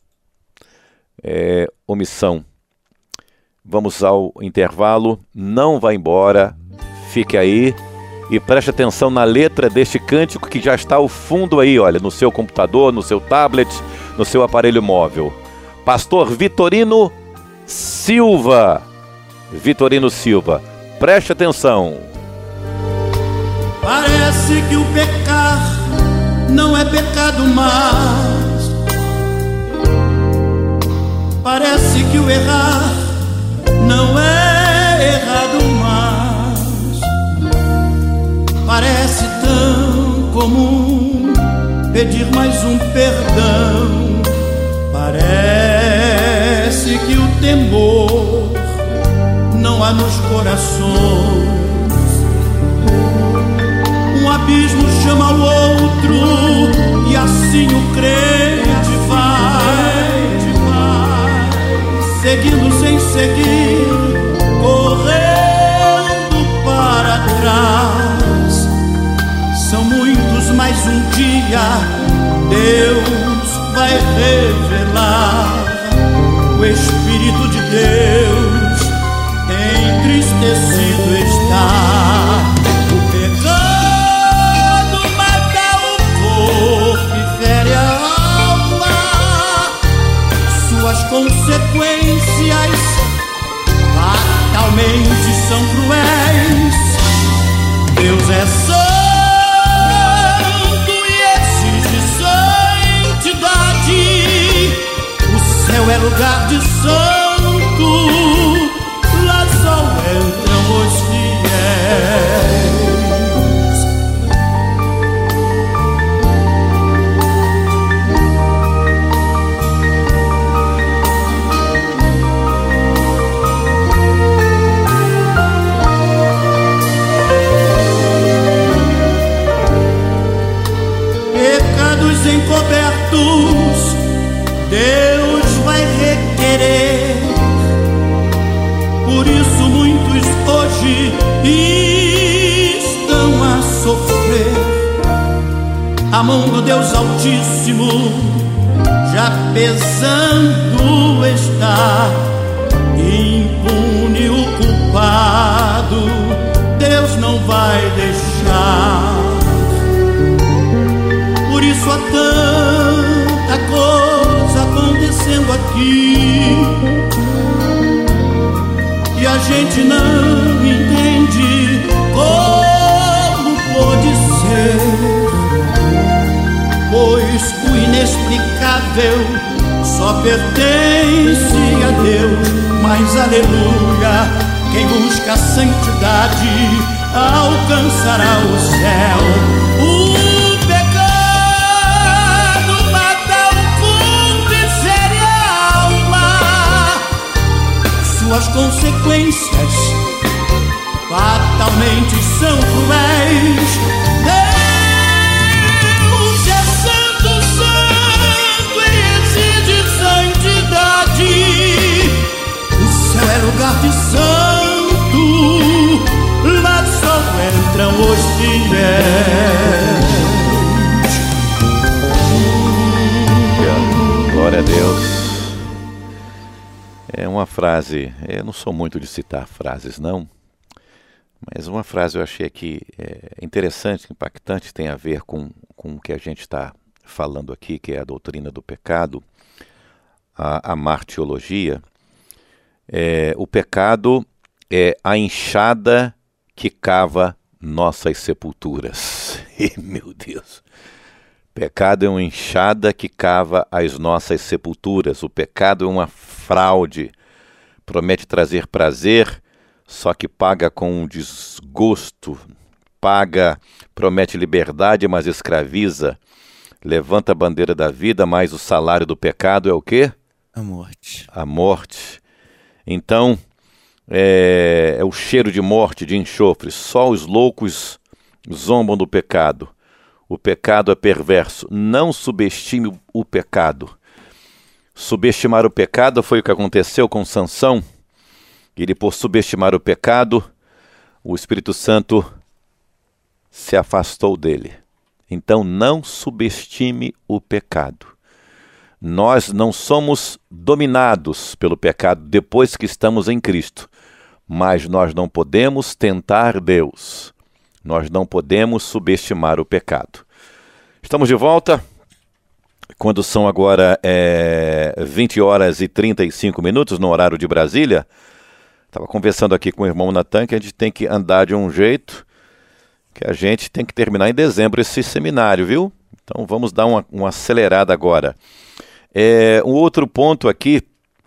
É, omissão. Vamos ao intervalo. Não vá embora. Fique aí. E preste atenção na letra deste cântico que já está ao fundo aí, olha, no seu computador, no seu tablet, no seu aparelho móvel. Pastor Vitorino Silva. Vitorino Silva. Preste atenção. Parece que o pecar não é pecado mais. Parece que o errar não é errado mais. Parece tão comum pedir mais um perdão. Parece que o temor não há nos corações. Um abismo chama o outro e assim o crente vai, vai seguindo sem seguir, correndo para trás. São muitos, mas um dia Deus vai revelar. O Espírito de Deus entristecido está. O pecado mata o corpo e fere a alma. Suas consequências fatalmente são cruéis. Deus é santo e exige santidade. O céu é lugar de santo, lá só entram os fiéis. pecados encobertos Deus vai requerer. Por isso muitos hoje estão a sofrer. A mão do Deus Altíssimo já pesando está. Impune o culpado, Deus não vai deixar. Por isso há tanta coisa acontecendo aqui e a gente não entende como pode ser, pois o inexplicável só pertence a Deus. Mas aleluia, quem busca a santidade alcançará o céu. O pecado mata o corpo e fere a alma. Suas consequências fatalmente são cruéis. Deus é santo, santo e exige santidade. É lugar de santo, lá só entram os fiéis. Glória a Deus. É uma frase, eu não sou muito de citar frases não, mas uma frase eu achei aqui é, interessante, impactante, tem a ver com, com o que a gente está falando aqui, que é a doutrina do pecado, a, a martiologia. É, o pecado é a enxada que cava nossas sepulturas. E, meu Deus, pecado é uma enxada que cava as nossas sepulturas. O pecado é uma fraude, promete trazer prazer, só que paga com um desgosto. Paga, promete liberdade, mas escraviza. Levanta a bandeira da vida, mas o salário do pecado é o quê? A morte. A morte. Então, é, é o cheiro de morte, de enxofre. Só os loucos zombam do pecado. O pecado é perverso. Não subestime o, o pecado. Subestimar o pecado foi o que aconteceu com Sansão. Ele, por subestimar o pecado, o Espírito Santo se afastou dele. Então, não subestime o pecado. Nós não somos dominados pelo pecado depois que estamos em Cristo, mas nós não podemos tentar Deus. Nós não podemos subestimar o pecado. Estamos de volta, quando são agora é, vinte horas e trinta e cinco minutos no horário de Brasília. Estava conversando aqui com o irmão Natan que a gente tem que andar de um jeito, que a gente tem que terminar em dezembro esse seminário, viu? Então vamos dar uma, uma acelerada agora. É, um outro ponto aqui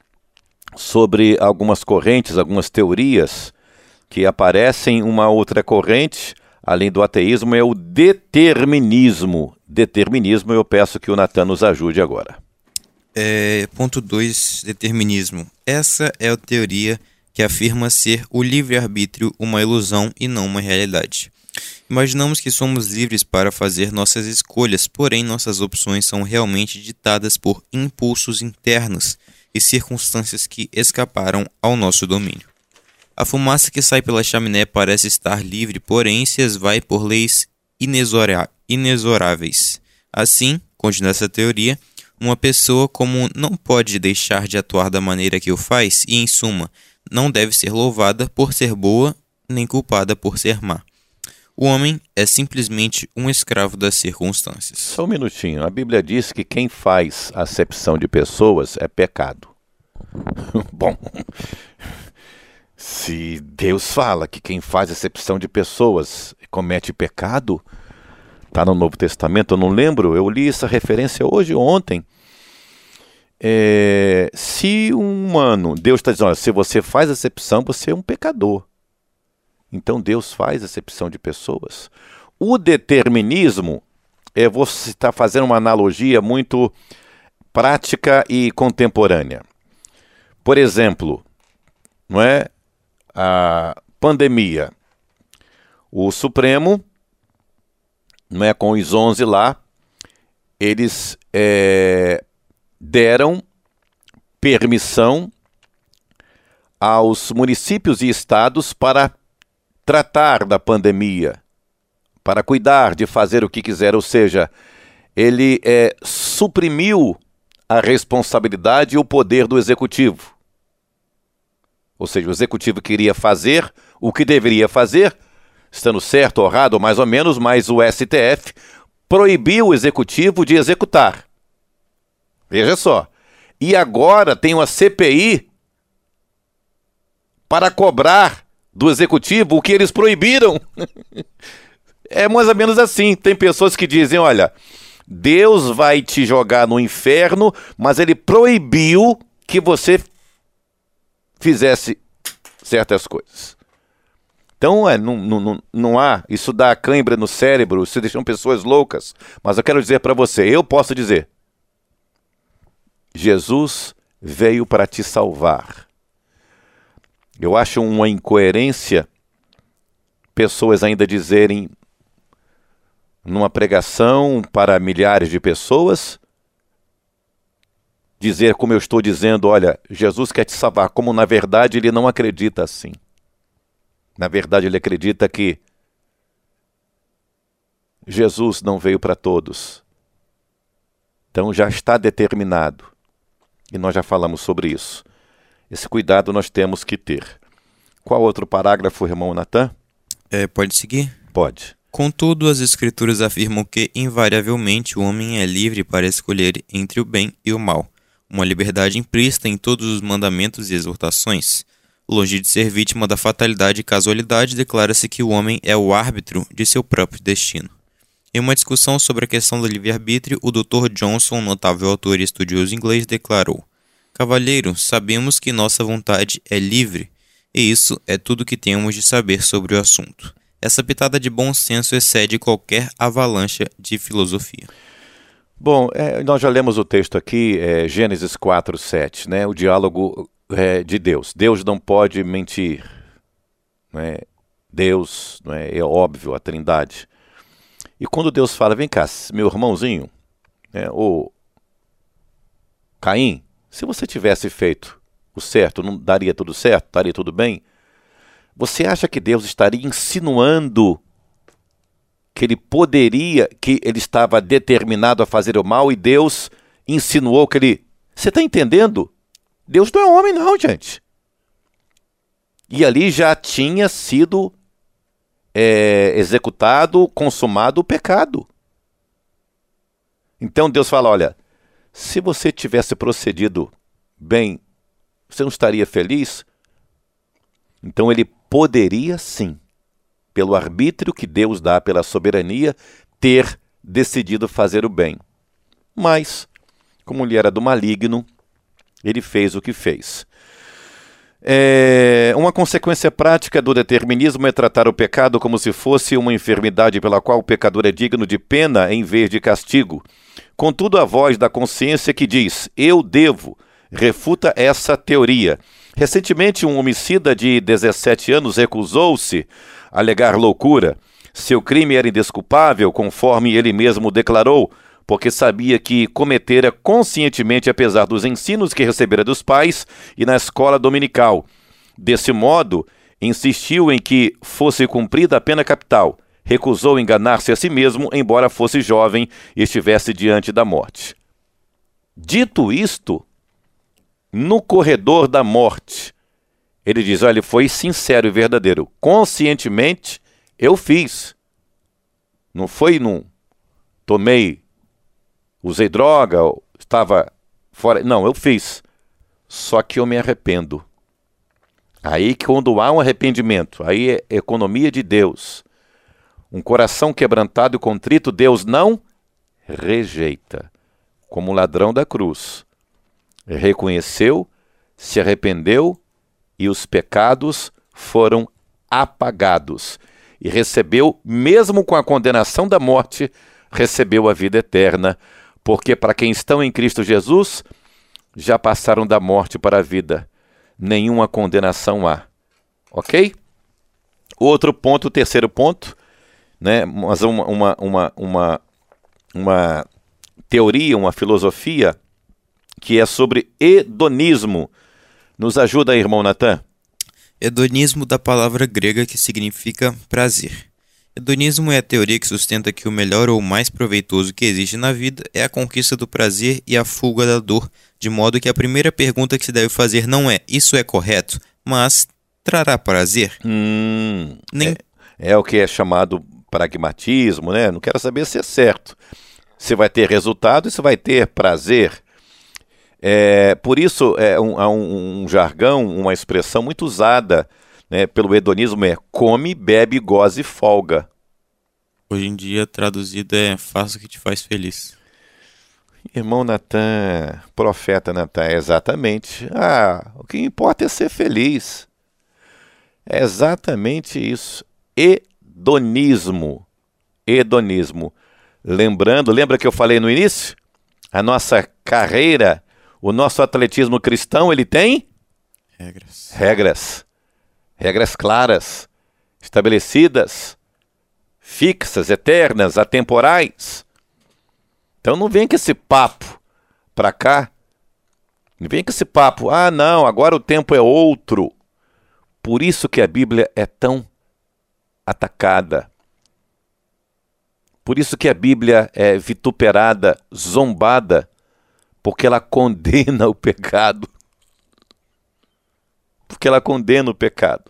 sobre algumas correntes, algumas teorias que aparecem. Uma outra corrente, além do ateísmo, é o determinismo. Determinismo, eu peço que o Natan nos ajude agora. É, ponto dois, determinismo. Essa é a teoria que afirma ser o livre-arbítrio uma ilusão e não uma realidade. Imaginamos que somos livres para fazer nossas escolhas, porém nossas opções são realmente ditadas por impulsos internos e circunstâncias que escaparam ao nosso domínio. A fumaça que sai pela chaminé parece estar livre, porém se esvai por leis inexora- inexoráveis. Assim, continua essa teoria, uma pessoa comum não pode deixar de atuar da maneira que o faz e, em suma, não deve ser louvada por ser boa nem culpada por ser má. O homem é simplesmente um escravo das circunstâncias. Só um minutinho. A Bíblia diz que quem faz acepção de pessoas é pecado. Bom, se Deus fala que quem faz acepção de pessoas comete pecado, está no Novo Testamento, eu não lembro, eu li essa referência hoje ou ontem. É, se um humano, Deus está dizendo, olha, se você faz acepção, você é um pecador. Então Deus faz acepção de pessoas. O determinismo, é, você está fazendo uma analogia muito prática e contemporânea. Por exemplo, não é, a pandemia. O Supremo, não é, com os onze lá, eles é, deram permissão aos municípios e estados para tratar da pandemia, para cuidar de fazer o que quiser, ou seja, ele é, suprimiu a responsabilidade e o poder do executivo. Ou seja, o executivo queria fazer o que deveria fazer, estando certo ou errado, mais ou menos, mas o S T F proibiu o executivo de executar. Veja só. E agora tem uma C P I para cobrar do executivo o que eles proibiram. É mais ou menos assim. Tem pessoas que dizem, olha, Deus vai te jogar no inferno, mas ele proibiu que você fizesse certas coisas. Então, é, não, não, não há, isso dá cãibra no cérebro, isso deixa pessoas loucas. Mas eu quero dizer para você, eu posso dizer, Jesus veio para te salvar. Eu acho uma incoerência pessoas ainda dizerem numa pregação para milhares de pessoas, dizer como eu estou dizendo, olha, Jesus quer te salvar, como na verdade ele não acredita assim. Na verdade ele acredita que Jesus não veio para todos. Então já está determinado. E nós já falamos sobre isso. Esse cuidado nós temos que ter. Qual outro parágrafo, irmão Natan? É, pode seguir? Pode. Contudo, as Escrituras afirmam que, invariavelmente, o homem é livre para escolher entre o bem e o mal, uma liberdade implícita em todos os mandamentos e exortações. Longe de ser vítima da fatalidade e casualidade, declara-se que o homem é o árbitro de seu próprio destino. Em uma discussão sobre a questão do livre-arbítrio, o doutor Johnson, notável autor e estudioso inglês, declarou: Cavalheiro, sabemos que nossa vontade é livre, e isso é tudo que temos de saber sobre o assunto. Essa pitada de bom senso excede qualquer avalanche de filosofia. Bom, é, nós já lemos o texto aqui, é, Gênesis quatro, sete, né? O diálogo é, de Deus. Deus não pode mentir. Né? Deus, não é, é óbvio, a Trindade. E quando Deus fala, vem cá, meu irmãozinho, né, o Caim, se você tivesse feito o certo, não daria tudo certo? Daria tudo bem? Você acha que Deus estaria insinuando que ele poderia, que ele estava determinado a fazer o mal e Deus insinuou que ele... Você está entendendo? Deus não é homem não, gente. E ali já tinha sido é, executado, consumado o pecado. Então Deus fala, olha, se você tivesse procedido bem, você não estaria feliz? Então ele poderia sim, pelo arbítrio que Deus dá, pela soberania, ter decidido fazer o bem. Mas, como ele era do maligno, ele fez o que fez. É, uma consequência prática do determinismo é tratar o pecado como se fosse uma enfermidade pela qual o pecador é digno de pena em vez de castigo. Contudo, a voz da consciência que diz, eu devo, refuta essa teoria. Recentemente, um homicida de dezessete anos recusou-se a alegar loucura. Seu crime era indesculpável, conforme ele mesmo declarou, porque sabia que cometera conscientemente apesar dos ensinos que recebera dos pais e na escola dominical. Desse modo, insistiu em que fosse cumprida a pena capital. Recusou enganar-se a si mesmo, embora fosse jovem e estivesse diante da morte. Dito isto, no corredor da morte, ele diz, olha, ele foi sincero e verdadeiro. Conscientemente, eu fiz. Não foi num... Tomei, usei droga, estava fora... Não, eu fiz. Só que eu me arrependo. Aí quando há um arrependimento, aí é economia de Deus. Um coração quebrantado e contrito, Deus não rejeita. Como o ladrão da cruz. Reconheceu, se arrependeu e os pecados foram apagados. E recebeu, mesmo com a condenação da morte, recebeu a vida eterna. Porque para quem estão em Cristo Jesus, já passaram da morte para a vida. Nenhuma condenação há. Ok? Outro ponto, o terceiro ponto, né? Mas uma, uma, uma, uma, uma teoria, uma filosofia, que é sobre hedonismo. Nos ajuda aí, irmão Natan? Hedonismo da palavra grega que significa prazer. Hedonismo é a teoria que sustenta que o melhor ou mais proveitoso que existe na vida é a conquista do prazer e a fuga da dor, de modo que a primeira pergunta que se deve fazer não é isso é correto, mas trará prazer? Hum, Nem... é, é o que é chamado pragmatismo, né? Não quero saber se é certo. Se vai ter resultado e se vai ter prazer. É, por isso, é um, há um, um jargão, uma expressão muito usada, né, pelo hedonismo é come, bebe, goze e folga. Hoje em dia, traduzido é faça o que te faz feliz. Irmão Natan, profeta Natan, é exatamente. Ah, o que importa é ser feliz. É exatamente isso. Hedonismo. Hedonismo. Lembrando, lembra que eu falei no início? A nossa carreira, o nosso atletismo cristão, ele tem? Regras. Regras. Regras claras, estabelecidas, fixas, eternas, atemporais. Então não vem com esse papo para cá. Não vem com esse papo, ah não, agora o tempo é outro. Por isso que a Bíblia é tão atacada. Por isso que a Bíblia é vituperada, zombada, porque ela condena o pecado. Porque ela condena o pecado.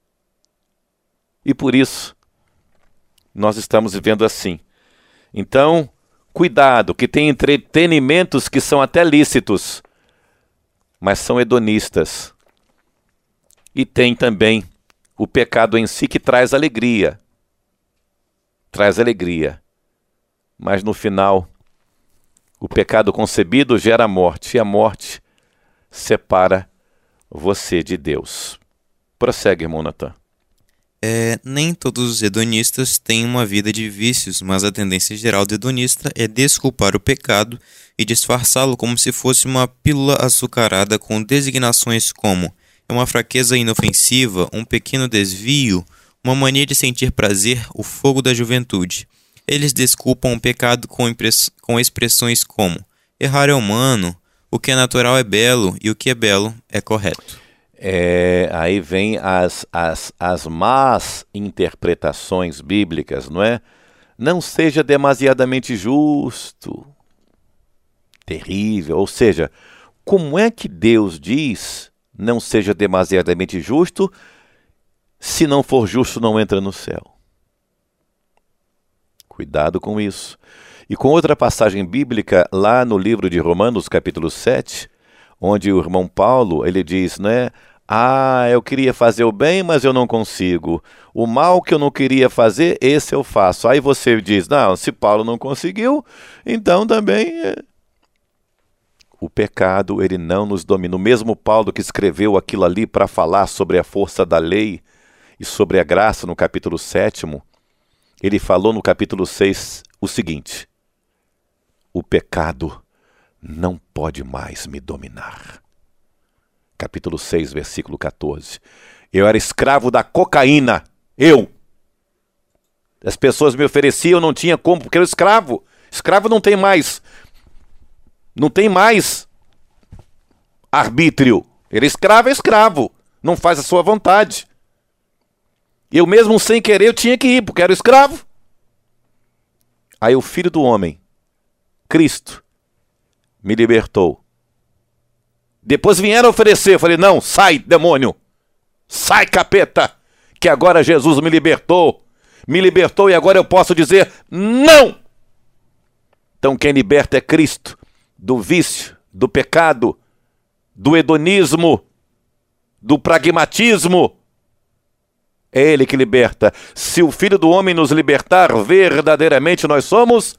E por isso, nós estamos vivendo assim. Então, cuidado, que tem entretenimentos que são até lícitos, mas são hedonistas. E tem também o pecado em si que traz alegria. Traz alegria. Mas no final, o pecado concebido gera a morte, e a morte separa você de Deus. Prossegue, irmão Natan. É, nem todos os hedonistas têm uma vida de vícios, mas a tendência geral do hedonista é desculpar o pecado e disfarçá-lo como se fosse uma pílula açucarada com designações como é uma fraqueza inofensiva, um pequeno desvio, uma mania de sentir prazer, o fogo da juventude. Eles desculpam o pecado com, impress- com expressões como errar é humano, o que é natural é belo e o que é belo é correto. É, aí vem as, as, as más interpretações bíblicas, não é? Não seja demasiadamente justo. Terrível. Ou seja, como é que Deus diz não seja demasiadamente justo? Se não for justo, não entra no céu. Cuidado com isso. E com outra passagem bíblica, lá no livro de Romanos, capítulo sete, onde o irmão Paulo, ele diz, né? Ah, eu queria fazer o bem, mas eu não consigo. O mal que eu não queria fazer, esse eu faço. Aí você diz, não, se Paulo não conseguiu, então também... É... O pecado, ele não nos domina. O mesmo Paulo que escreveu aquilo ali para falar sobre a força da lei e sobre a graça no capítulo sete, ele falou no capítulo seis o seguinte: o pecado não pode mais me dominar. Capítulo seis, versículo quatorze. Eu era escravo da cocaína. Eu. As pessoas me ofereciam, eu não tinha como, porque eu era escravo. Escravo não tem mais. Não tem mais arbítrio. Ele é escravo, é escravo. Não faz a sua vontade. Eu mesmo sem querer eu tinha que ir, porque era escravo. Aí o Filho do Homem, Cristo, me libertou. Depois vieram oferecer, eu falei, não, sai, demônio. Sai, capeta, que agora Jesus me libertou. Me libertou e agora eu posso dizer não. Então quem liberta é Cristo, do vício, do pecado, do hedonismo, do pragmatismo. É Ele que liberta. Se o Filho do Homem nos libertar, verdadeiramente nós somos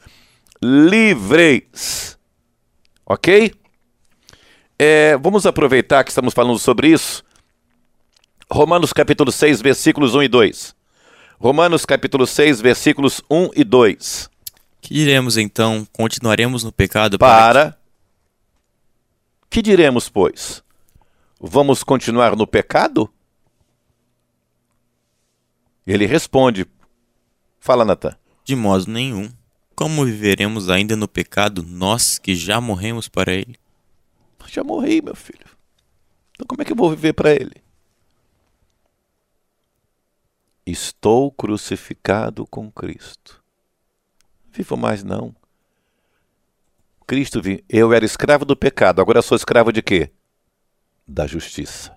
livres. Ok? É, vamos aproveitar que estamos falando sobre isso. Romanos capítulo seis, versículos um e dois. Romanos capítulo seis, versículos um e dois. Que diremos então? Continuaremos no pecado? Para. Que diremos, pois? Vamos continuar no pecado? Ele responde. Fala, Natan. De modo nenhum. Como viveremos ainda no pecado, nós que já morremos para ele? Já morri, meu filho. Então como é que eu vou viver para ele? Estou crucificado com Cristo. Vivo mais não. Cristo, eu era escravo do pecado, agora sou escravo de quê? Da justiça.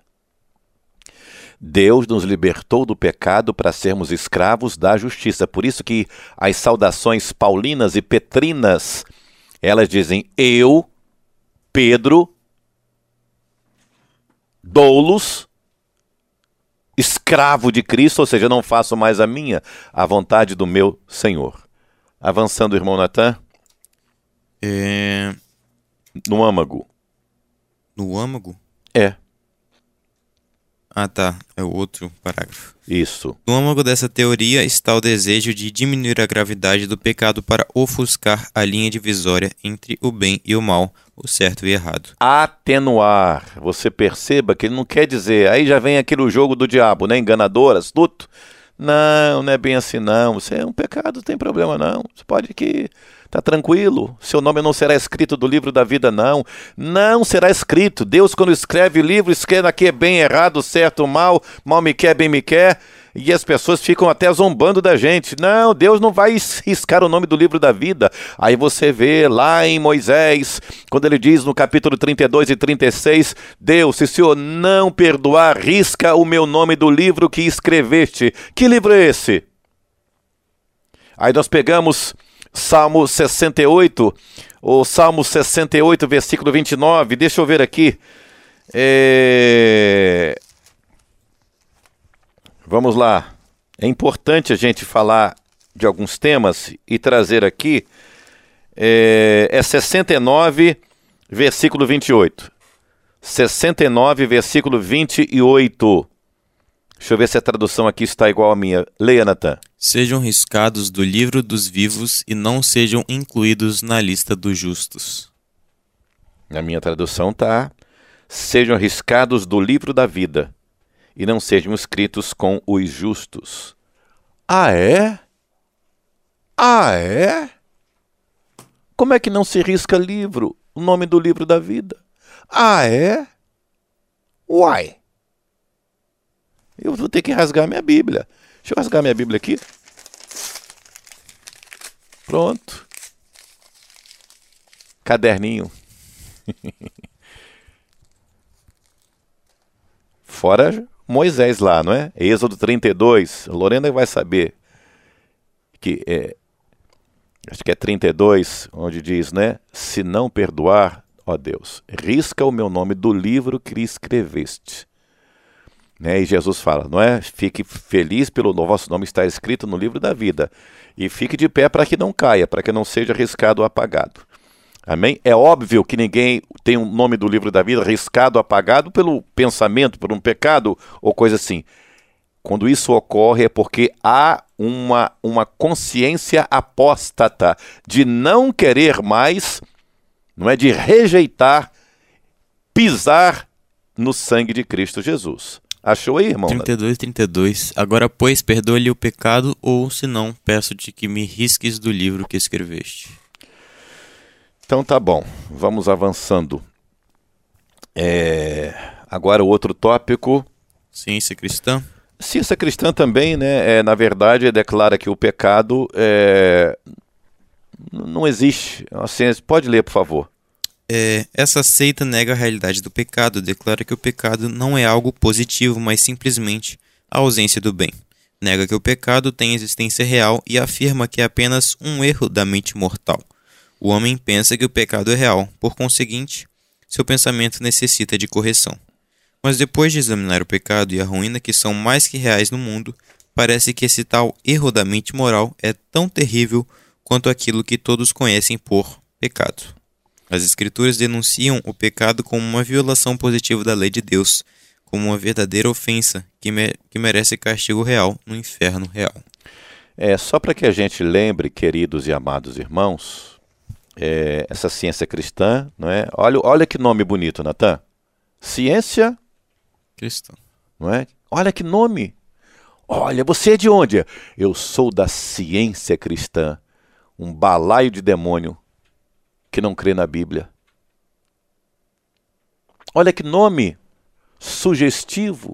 Deus nos libertou do pecado para sermos escravos da justiça. Por isso que as saudações paulinas e petrinas, elas dizem, eu, Pedro, doulos, escravo de Cristo, ou seja, não faço mais a minha, a vontade do meu Senhor. Avançando, irmão Natan. É... No âmago. No âmago? É. Ah, tá. É o outro parágrafo. Isso. No âmago dessa teoria está o desejo de diminuir a gravidade do pecado para ofuscar a linha divisória entre o bem e o mal, o certo e errado. Atenuar. Você perceba que ele não quer dizer, aí já vem aquele jogo do diabo, né? Enganador, astuto. Não, não é bem assim não. Você é um pecado, não tem problema não. Você pode que... Tá tranquilo, seu nome não será escrito do livro da vida, não. Não será escrito. Deus, quando escreve o livro, escreve aqui é bem, errado, certo, mal, mal me quer, bem me quer. E as pessoas ficam até zombando da gente. Não, Deus não vai riscar o nome do livro da vida. Aí você vê lá em Moisés, quando ele diz no capítulo trinta e dois e trinta e seis, Deus, se o Senhor não perdoar, risca o meu nome do livro que escreveste. Que livro é esse? Aí nós pegamos... Salmo sessenta e oito, ou Salmo sessenta e oito, versículo vinte e nove, deixa eu ver aqui. É... Vamos lá. É importante a gente falar de alguns temas e trazer aqui. É, é sessenta e nove, versículo vinte e oito. sessenta e nove, versículo vinte e oito. Deixa eu ver se a tradução aqui está igual à minha. Leia, Natan. Sejam riscados do livro dos vivos e não sejam incluídos na lista dos justos. Na minha tradução está: sejam riscados do livro da vida e não sejam escritos com os justos. Ah, é? Ah, é? Como é que não se risca livro? O nome do livro da vida? Ah, é? Uai! Eu vou ter que rasgar minha Bíblia. Deixa eu rasgar minha Bíblia aqui. Pronto. Caderninho. Fora Moisés lá, não é? Êxodo trinta e dois. Lorena vai saber. Que é, acho que é trinta e dois, onde diz, né? Se não perdoar, ó Deus, risca o meu nome do livro que escreveste. Né? E Jesus fala, não é? Fique feliz pelo vosso nome estar escrito no livro da vida. E fique de pé para que não caia, para que não seja riscado ou apagado. Amém? É óbvio que ninguém tem o um nome do livro da vida riscado ou apagado pelo pensamento, por um pecado ou coisa assim. Quando isso ocorre é porque há uma, uma consciência apóstata de não querer mais, não é? De rejeitar, pisar no sangue de Cristo Jesus. Achou aí, irmão? trinta e dois, trinta e dois. Agora, pois, perdoa-lhe o pecado, ou, se não, peço-te que me risques do livro que escreveste. Então tá bom, vamos avançando. É... Agora o outro tópico. Ciência cristã. Ciência cristã também, né? É, na verdade, declara que o pecado é... não existe. A ciência... Pode ler, por favor. É, essa seita nega a realidade do pecado, declara que o pecado não é algo positivo, mas simplesmente a ausência do bem. Nega que o pecado tem existência real e afirma que é apenas um erro da mente mortal. O homem pensa que o pecado é real, por conseguinte, seu pensamento necessita de correção. Mas depois de examinar o pecado e a ruína que são mais que reais no mundo, parece que esse tal erro da mente moral é tão terrível quanto aquilo que todos conhecem por pecado. As Escrituras denunciam o pecado como uma violação positiva da lei de Deus, como uma verdadeira ofensa que, me- que merece castigo real no inferno real. É, só para que a gente lembre, queridos e amados irmãos, é, essa ciência cristã, não é? Olha, olha que nome bonito, Natan. Ciência Cristã. Não é? Olha que nome. Olha, você é de onde? Eu sou da ciência cristã. um balaio de demônio que não crê na Bíblia. Olha que nome sugestivo.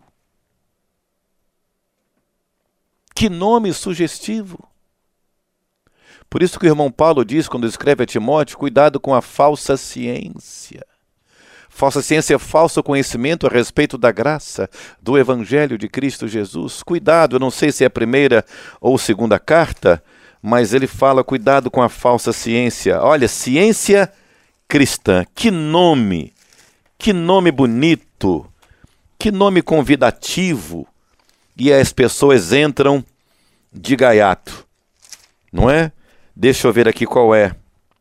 Que nome sugestivo. Por isso que o irmão Paulo diz, quando escreve a Timóteo, cuidado com a falsa ciência. Falsa ciência é falso conhecimento a respeito da graça, do Evangelho de Cristo Jesus. Cuidado, eu não sei se é a primeira ou segunda carta, mas ele fala, cuidado com a falsa ciência. Olha, ciência cristã, que nome, que nome bonito, que nome convidativo. E as pessoas entram de gaiato, não é? Deixa eu ver aqui qual é.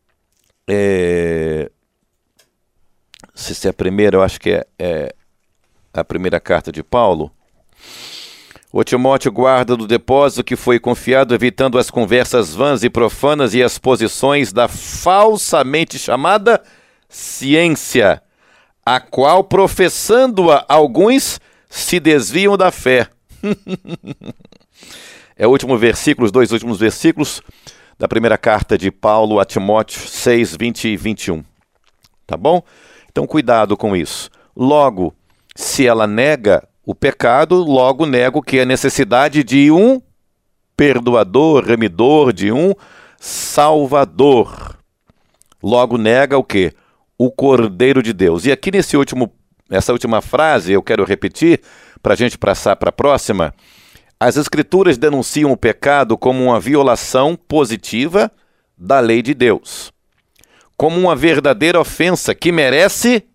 É... Se é a primeira, eu acho que é, é a primeira carta de Paulo. O Timóteo guarda do depósito que foi confiado, evitando as conversas vãs e profanas e as posições da falsamente chamada ciência, a qual, professando-a, alguns se desviam da fé. É o último versículo, os dois últimos versículos da primeira carta de Paulo a Timóteo, seis, vinte e vinte e um. Tá bom? Então, cuidado com isso. Logo, se ela nega o pecado, logo nega o que é a necessidade de um perdoador, remidor, de um salvador. Logo nega o quê? O Cordeiro de Deus. E aqui nesse último, essa última frase, eu quero repetir, para a gente passar para a próxima. As Escrituras denunciam o pecado como uma violação positiva da lei de Deus, como uma verdadeira ofensa que merece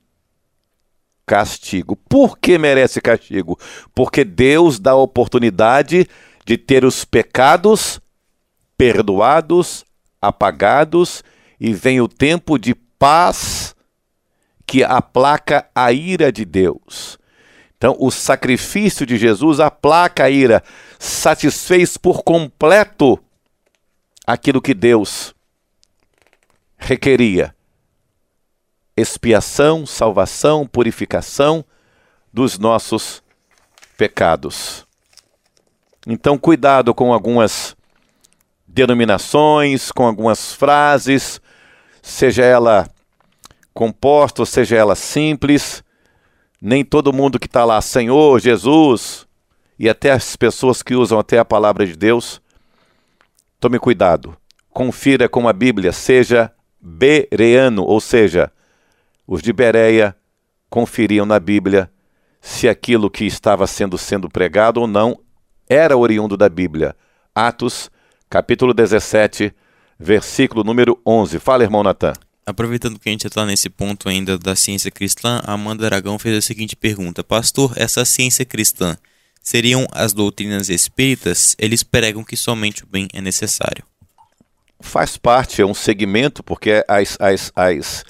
castigo. Por que merece castigo? Porque Deus dá a oportunidade de ter os pecados perdoados, apagados, e vem o tempo de paz que aplaca a ira de Deus. Então, o sacrifício de Jesus aplaca a ira, satisfez por completo aquilo que Deus requeria. Expiação, salvação, purificação dos nossos pecados. Então, cuidado com algumas denominações, com algumas frases, seja ela composta ou seja ela simples. Nem todo mundo que está lá, Senhor, Jesus, e até as pessoas que usam até a palavra de Deus, tome cuidado. Confira com a Bíblia, seja bereano, ou seja, os de Bereia conferiam na Bíblia se aquilo que estava sendo sendo pregado ou não era oriundo da Bíblia. Atos, capítulo dezessete, versículo número onze. Fala, irmão Natan. Aproveitando que a gente está nesse ponto ainda da ciência cristã, a Amanda Aragão fez a seguinte pergunta: Pastor, essa ciência cristã seriam as doutrinas espíritas? Eles pregam que somente o bem é necessário. Faz parte, é um segmento, porque as, as, as,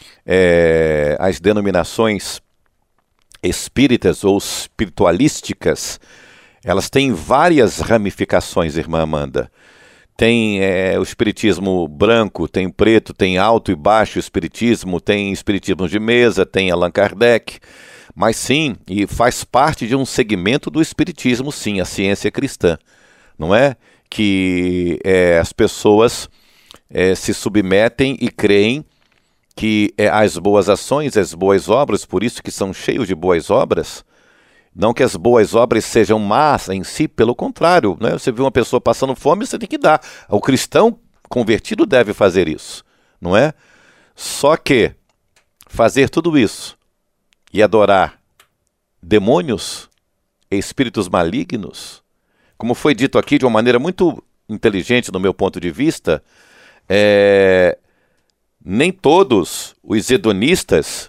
é, as denominações espíritas ou espiritualísticas, elas têm várias ramificações, irmã Amanda. Tem é, o espiritismo branco, tem preto, tem alto e baixo espiritismo, tem espiritismo de mesa, tem Allan Kardec. Mas sim, e faz parte de um segmento do espiritismo, sim, a ciência cristã. Não é? Que é, as pessoas é, se submetem e creem que é, as boas ações, as boas obras, por isso que são cheios de boas obras. Não que as boas obras sejam más em si, pelo contrário, né? Você vê uma pessoa passando fome, você tem que dar. O cristão convertido deve fazer isso, não é? Só que fazer tudo isso e adorar demônios, espíritos malignos, como foi dito aqui de uma maneira muito inteligente do meu ponto de vista, é... nem todos os hedonistas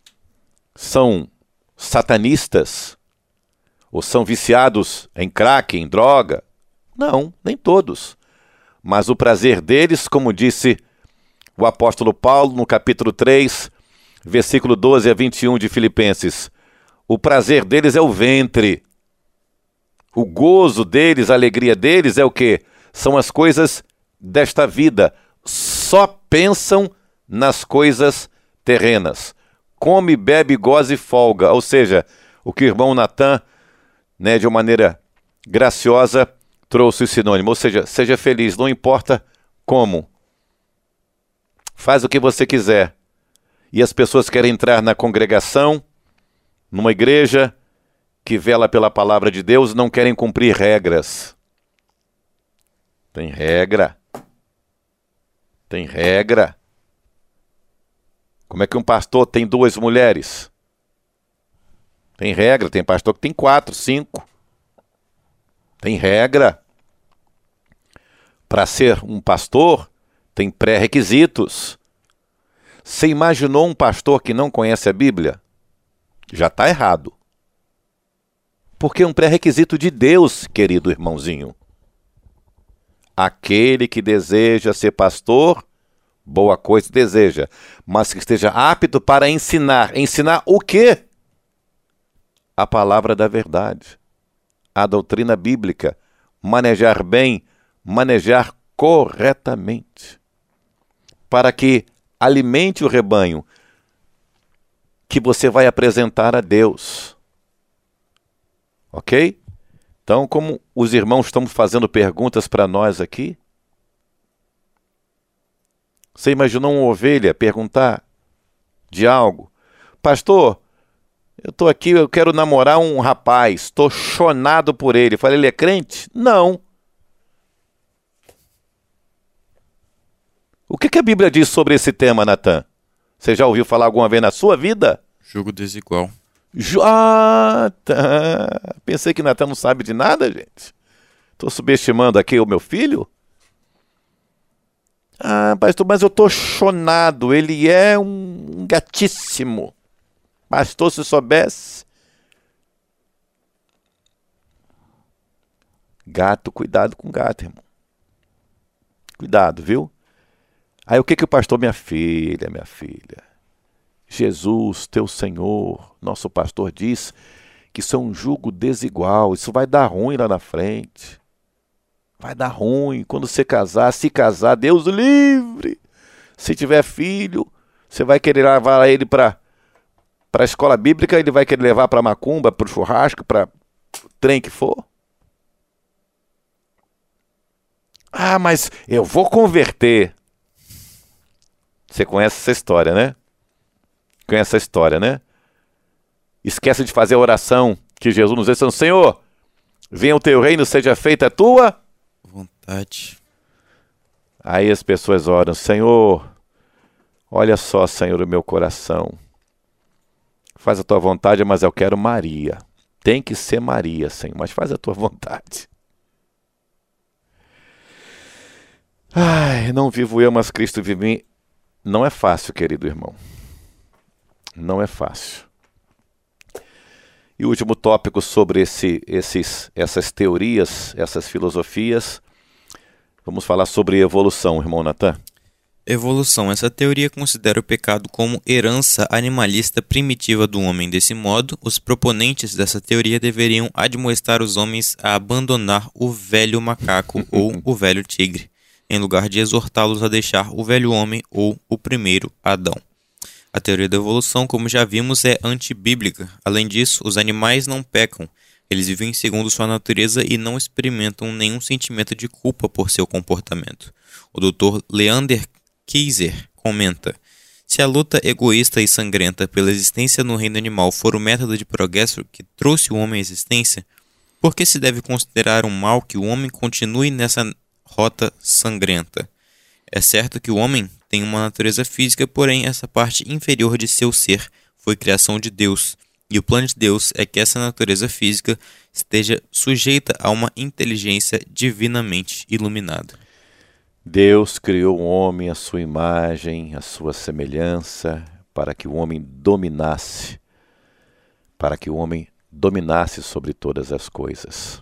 são satanistas, ou são viciados em crack, em droga. Não, nem todos. Mas o prazer deles, como disse o apóstolo Paulo no capítulo três, versículo doze a vinte e um de Filipenses, o prazer deles é o ventre. O gozo deles, a alegria deles é o quê? São as coisas desta vida. Só pensam nas coisas terrenas. Come, bebe, goza e folga. Ou seja, o que o irmão Natan, né, de uma maneira graciosa, trouxe o sinônimo. Ou seja, seja feliz, não importa como, faz o que você quiser. E as pessoas querem entrar na congregação, numa igreja que vela pela palavra de Deus, não querem cumprir regras. Tem regra. Tem regra. Como é que um pastor tem duas mulheres? Tem regra. Tem pastor que tem quatro, cinco. Tem regra. Para ser um pastor, tem pré-requisitos. Você imaginou um pastor que não conhece a Bíblia? Já está errado. Porque é um pré-requisito de Deus, querido irmãozinho. Aquele que deseja ser pastor, boa coisa deseja, mas que esteja apto para ensinar. Ensinar o quê? A palavra da verdade, a doutrina bíblica, manejar bem, manejar corretamente, para que alimente o rebanho que você vai apresentar a Deus. Ok? Então, como os irmãos estão fazendo perguntas para nós aqui, você imaginou uma ovelha perguntar de algo? Pastor, eu estou aqui, eu quero namorar um rapaz, estou chonado por ele. Eu falei, ele é crente? Não. O que, que a Bíblia diz sobre esse tema, Natan? Você já ouviu falar alguma vez na sua vida? Jogo desigual. Ah, tá. Pensei que Natan não sabe de nada, gente. Estou subestimando aqui o meu filho? Ah, pastor, mas eu estou chonado. Ele é um gatíssimo. Pastor, se soubesse. Gato, cuidado com gato, irmão. Cuidado, viu? Aí o que que o pastor, minha filha, minha filha? Jesus, teu Senhor, nosso pastor diz que isso é um jugo desigual, isso vai dar ruim lá na frente. Vai dar ruim quando você casar, se casar, Deus o livre. Se tiver filho, você vai querer levar ele para para a escola bíblica, ele vai querer levar para a macumba, para o churrasco, para o trem que for. Ah, mas eu vou converter. Você conhece essa história, né? Conhece essa história, né? Esquece de fazer a oração que Jesus nos ensinou. Senhor, venha o teu reino, seja feita a tua vontade. Aí as pessoas oram, Senhor, olha só, Senhor, o meu coração. Faz a tua vontade, mas eu quero Maria. Tem que ser Maria, Senhor, mas faz a tua vontade. Ai, não vivo eu, mas Cristo vive em mim. Não é fácil, querido irmão. Não é fácil. E o último tópico sobre esse, esses, essas teorias, essas filosofias, vamos falar sobre evolução, irmão Natan. Evolução. Essa teoria considera o pecado como herança animalista primitiva do homem. Desse modo, os proponentes dessa teoria deveriam admoestar os homens a abandonar o velho macaco ou o velho tigre, em lugar de exortá-los a deixar o velho homem ou o primeiro Adão. A teoria da evolução, como já vimos, é antibíblica. Além disso, os animais não pecam. Eles vivem segundo sua natureza e não experimentam nenhum sentimento de culpa por seu comportamento. O doutor Leander Keyser comenta: se a luta egoísta e sangrenta pela existência no reino animal for o método de progresso que trouxe o homem à existência, por que se deve considerar um mal que o homem continue nessa rota sangrenta? É certo que o homem tem uma natureza física, porém essa parte inferior de seu ser foi criação de Deus, e o plano de Deus é que essa natureza física esteja sujeita a uma inteligência divinamente iluminada. Deus criou o homem à sua imagem, à sua semelhança, para que o homem dominasse, para que o homem dominasse sobre todas as coisas.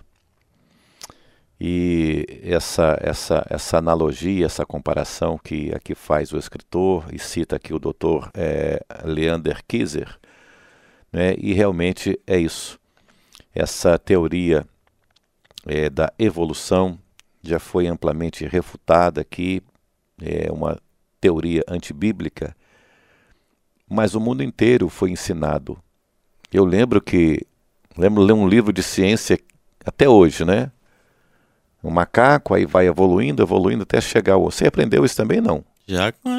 E essa, essa, essa analogia, essa comparação que aqui faz o escritor, e cita aqui o doutor é, Leander Keyser, né, e realmente é isso. Essa teoria é, da evolução já foi amplamente refutada aqui, é uma teoria antibíblica, mas o mundo inteiro foi ensinado. Eu lembro que, lembro de ler um livro de ciência até hoje, né? Um macaco, aí vai evoluindo, evoluindo até chegar ao... Você aprendeu isso também, não? Já, claro.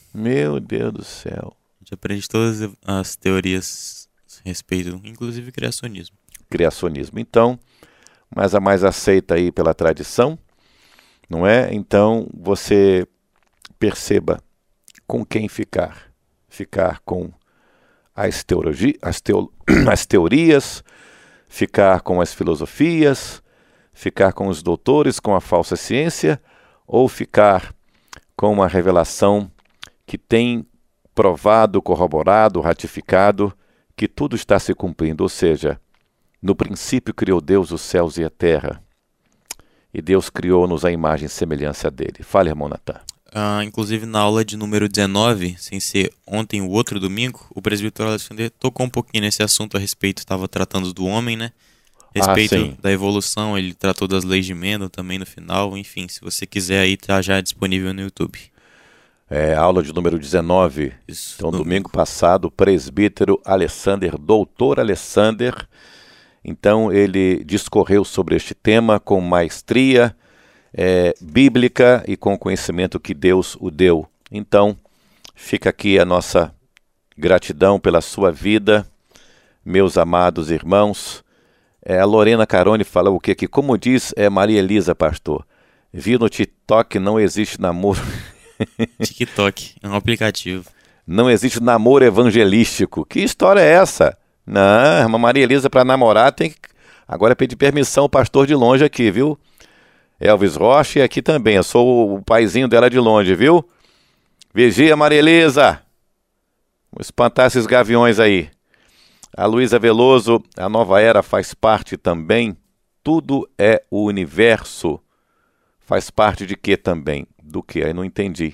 Meu Deus do céu. A gente aprende todas as teorias a respeito, inclusive criacionismo. Criacionismo. Então, mas a mais aceita aí pela tradição, não é? Então, você perceba com quem ficar. Ficar com as, teologia, as, teo, as teorias, ficar com as filosofias, ficar com os doutores, com a falsa ciência, ou ficar com uma revelação que tem provado, corroborado, ratificado, que tudo está se cumprindo. Ou seja, no princípio criou Deus os céus e a terra, e Deus criou-nos a imagem e semelhança dele. Fale, irmão Natan. Ah, inclusive na aula de número dezenove, sem ser ontem o outro domingo, o presbítero Alexandre tocou um pouquinho nesse assunto a respeito, estava tratando do homem, né? A respeito ah, da evolução, ele tratou das leis de Mendel também no final, enfim, se você quiser aí, tá já disponível no YouTube. É, aula de número dezenove. Isso, então, domingo. domingo passado, o presbítero Alexander, doutor Alexander, então ele discorreu sobre este tema com maestria é, bíblica e com o conhecimento que Deus o deu. Então, fica aqui a nossa gratidão pela sua vida, meus amados irmãos. É, a Lorena Carone fala o que aqui? Como diz é, Maria Elisa, pastor, vi no TikTok, não existe namoro... TikTok, é um aplicativo. Não existe namoro evangelístico. Que história é essa? Não, irmã Maria Elisa, para namorar tem que agora pedir permissão ao pastor de longe aqui, viu? Elvis Rocha e aqui também. Eu sou o paizinho dela de longe, viu? Vigia, Maria Elisa. Vou espantar esses gaviões aí. A Luísa Veloso, a nova era faz parte também. Tudo é o universo. Faz parte de quê também? Do que? Aí não entendi.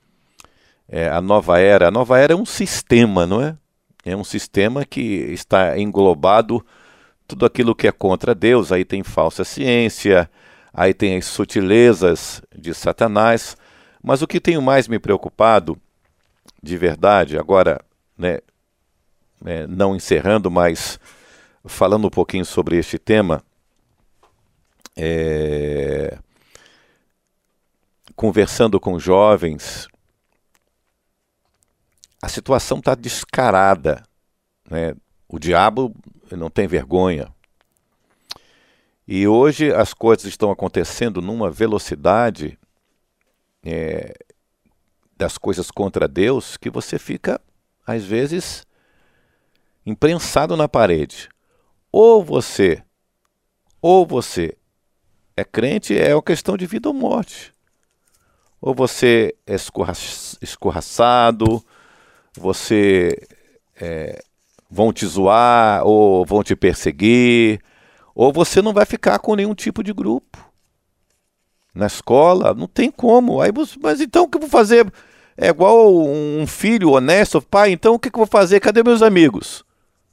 É, a nova era. A nova era é um sistema, não é? É um sistema que está englobado tudo aquilo que é contra Deus. Aí tem falsa ciência, aí tem as sutilezas de Satanás. Mas o que tem mais me preocupado, de verdade, agora, né, é, não encerrando, mas falando um pouquinho sobre este tema, é... conversando com jovens, a situação está descarada, né? O diabo não tem vergonha. E hoje as coisas estão acontecendo numa velocidade é, das coisas contra Deus que você fica, às vezes, imprensado na parede. Ou você, ou você é crente, é uma questão de vida ou morte. Ou você é escorra escorraçado, você é, vão te zoar, ou vão te perseguir, ou você não vai ficar com nenhum tipo de grupo. Na escola, não tem como. Aí você, mas então o que eu vou fazer? É igual um filho honesto, pai, então o que eu vou fazer? Cadê meus amigos?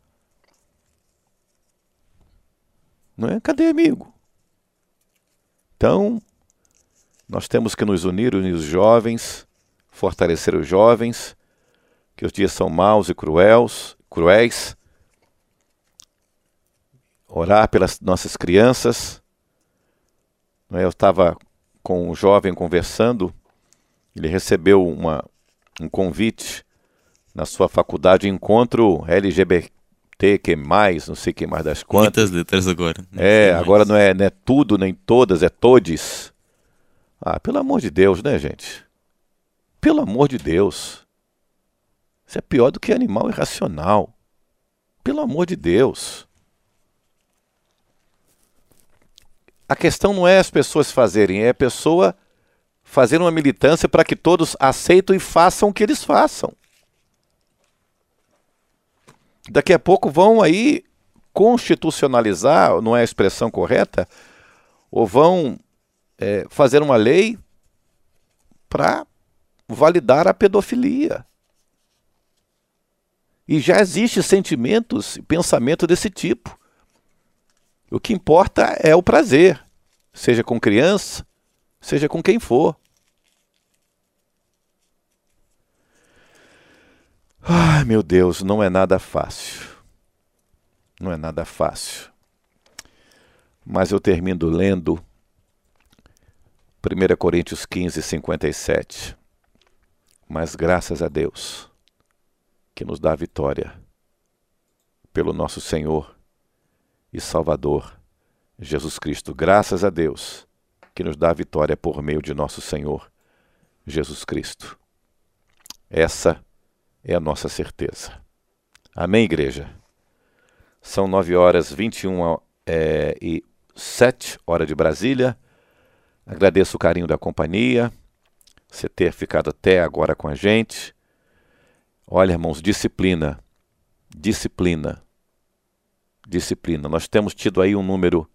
Não é? Cadê amigo? Então... nós temos que nos unir, unir os jovens, fortalecer os jovens, que os dias são maus e cruéis, cruéis. Orar pelas nossas crianças. Eu estava com um jovem conversando, ele recebeu uma, um convite na sua faculdade, encontro L G B T Q mais, não sei que mais das quantas. Muitas letras agora. É, agora não é, não é tudo, nem todas, é todes. Ah, pelo amor de Deus, né, gente? Pelo amor de Deus. Isso é pior do que animal irracional. Pelo amor de Deus. A questão não é as pessoas fazerem, é a pessoa fazer uma militância para que todos aceitem e façam o que eles façam. Daqui a pouco vão aí constitucionalizar, não é a expressão correta, ou vão é, fazer uma lei para validar a pedofilia. E já existe sentimentos e pensamento desse tipo. O que importa é o prazer, seja com criança, seja com quem for. Ai, meu Deus, não é nada fácil. Não é nada fácil. Mas eu termino lendo primeira Coríntios quinze, cinquenta e sete. mas graças a Deus que nos dá a vitória pelo nosso Senhor e Salvador Jesus Cristo. Graças a Deus que nos dá a vitória por meio de nosso Senhor Jesus Cristo. Essa é a nossa certeza. Amém, igreja? São nove horas, vinte e uma é, e sete, hora de Brasília. Agradeço o carinho da companhia, você ter ficado até agora com a gente. Olha, irmãos, disciplina, disciplina, disciplina. Nós temos tido aí um número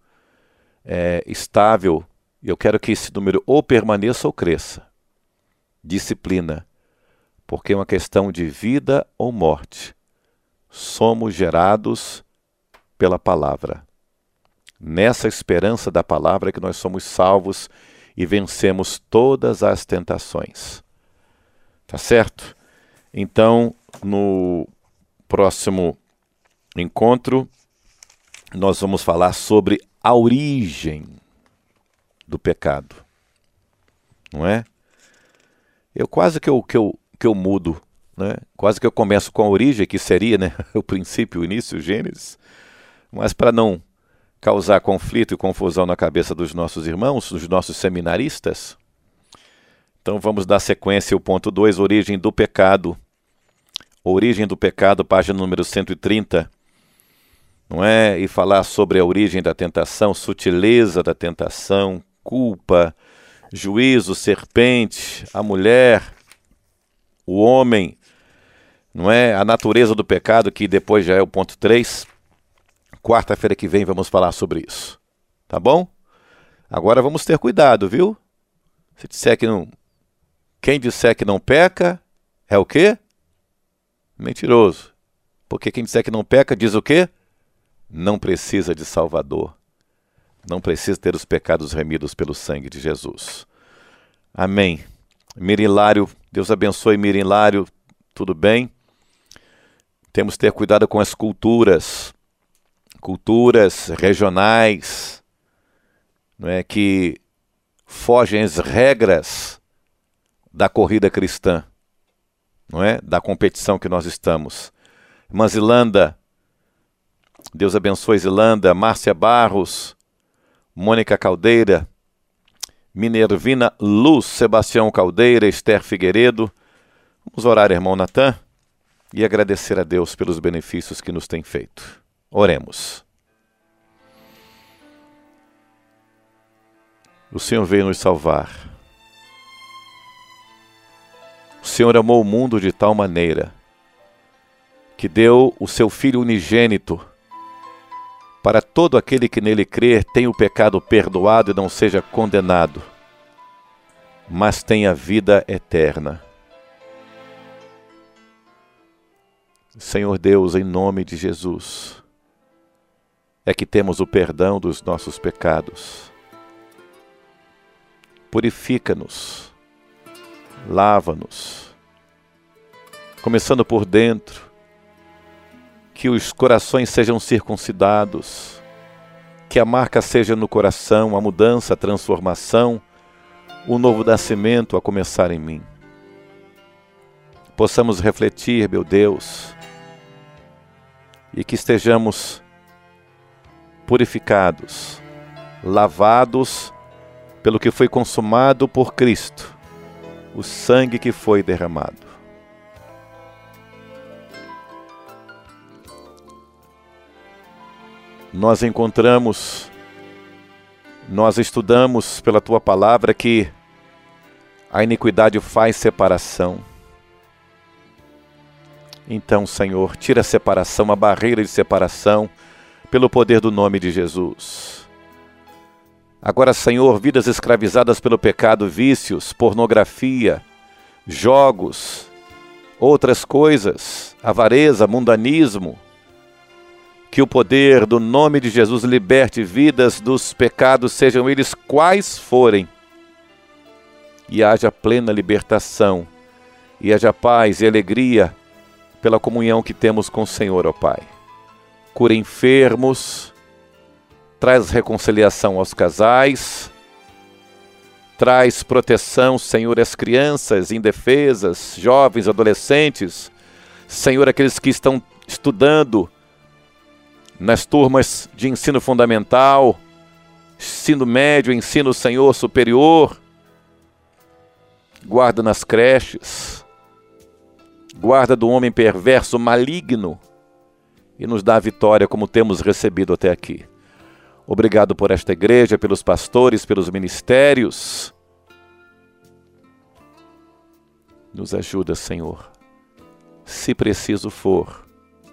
é, estável, e eu quero que esse número ou permaneça ou cresça. Disciplina, porque é uma questão de vida ou morte. Somos gerados pela palavra. Nessa esperança da palavra que nós somos salvos e vencemos todas as tentações. Tá certo? Então, no próximo encontro, nós vamos falar sobre a origem do pecado. Não é? Eu quase que eu, que eu, que eu mudo, né? Quase que eu começo com a origem, que seria, né, o princípio, o início, o Gênesis. Mas para não causar conflito e confusão na cabeça dos nossos irmãos, dos nossos seminaristas, então vamos dar sequência ao ponto dois, origem do pecado. Origem do pecado, página número cento e trinta, não é? E falar sobre a origem da tentação, sutileza da tentação, culpa, juízo, serpente, a mulher, o homem, não é? A natureza do pecado, que depois já é o ponto três. Quarta-feira que vem vamos falar sobre isso. Tá bom? Agora vamos ter cuidado, viu? Se disser que não... Quem disser que não peca, é o quê? Mentiroso. Porque quem disser que não peca, diz o quê? Não precisa de Salvador. Não precisa ter os pecados remidos pelo sangue de Jesus. Amém. Mirilário, Deus abençoe Mirilário, tudo bem? Temos que ter cuidado com as culturas. Culturas regionais, não é, que fogem às regras da corrida cristã, não é, da competição que nós estamos. Irmã Zilanda, Deus abençoe Zilanda, Márcia Barros, Mônica Caldeira, Minervina Luz, Sebastião Caldeira, Esther Figueiredo. Vamos orar, irmão Natan, e agradecer a Deus pelos benefícios que nos tem feito. Oremos. O Senhor veio nos salvar. O Senhor amou o mundo de tal maneira que deu o seu Filho unigênito para todo aquele que nele crer tenha o pecado perdoado e não seja condenado, mas tenha vida eterna. Senhor Deus, em nome de Jesus, é que temos o perdão dos nossos pecados. Purifica-nos, lava-nos, começando por dentro, que os corações sejam circuncidados, que a marca seja no coração, a mudança, a transformação, o novo nascimento a começar em mim. Possamos refletir, meu Deus, e que estejamos purificados, lavados pelo que foi consumado por Cristo, o sangue que foi derramado. Nós encontramos, nós estudamos pela Tua Palavra que a iniquidade faz separação. Então, Senhor, tira a separação, a barreira de separação, pelo poder do nome de Jesus. Agora, Senhor, vidas escravizadas pelo pecado, vícios, pornografia, jogos, outras coisas, avareza, mundanismo, que o poder do nome de Jesus liberte vidas dos pecados, sejam eles quais forem, e haja plena libertação, e haja paz e alegria pela comunhão que temos com o Senhor, ó Pai. Cura enfermos, traz reconciliação aos casais, Traz proteção, Senhor, às crianças indefesas, jovens, adolescentes. Senhor, aqueles que estão estudando nas turmas de ensino fundamental, ensino médio, ensino, Senhor, superior. Guarda nas creches. Guarda do homem perverso, maligno. E nos dá a vitória como temos recebido até aqui. Obrigado por esta igreja, pelos pastores, pelos ministérios. Nos ajuda, Senhor, se preciso for,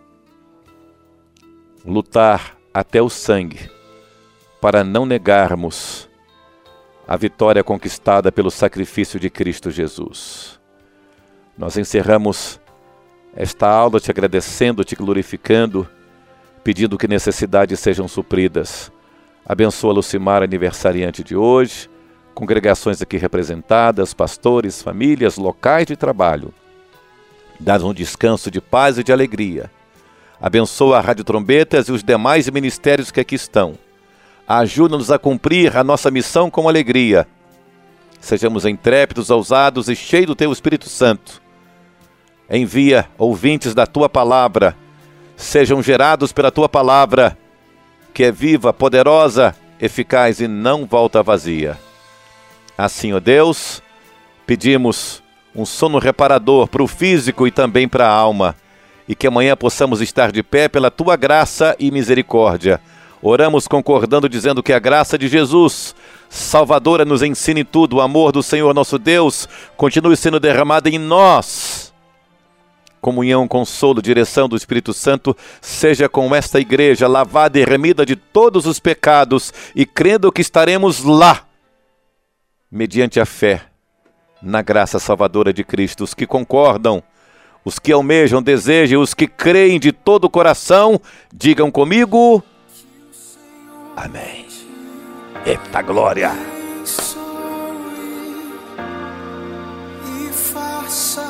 lutar até o sangue para não negarmos a vitória conquistada pelo sacrifício de Cristo Jesus. Nós encerramos esta aula te agradecendo, te glorificando, pedindo que necessidades sejam supridas. Abençoa Lucimar, aniversariante de hoje, congregações aqui representadas, pastores, famílias, locais de trabalho. Dá um descanso de paz e de alegria. Abençoa a Rádio Trombetas e os demais ministérios que aqui estão. Ajuda-nos a cumprir a nossa missão com alegria. Sejamos intrépidos, ousados e cheios do Teu Espírito Santo. Envia ouvintes da Tua Palavra. Sejam gerados pela Tua Palavra, que é viva, poderosa, eficaz e não volta vazia. Assim, ó Deus, pedimos um sono reparador para o físico e também para a alma, e que amanhã possamos estar de pé pela Tua graça e misericórdia. Oramos concordando, dizendo que a graça de Jesus, Salvadora, nos ensine tudo. O amor do Senhor nosso Deus continue sendo derramado em nós. Comunhão, consolo, direção do Espírito Santo seja com esta igreja, lavada e remida de todos os pecados, e crendo que estaremos lá, mediante a fé, na graça salvadora de Cristo. Os que concordam, os que almejam, desejam, os que creem de todo o coração, digam comigo: amém. Eita glória! E faça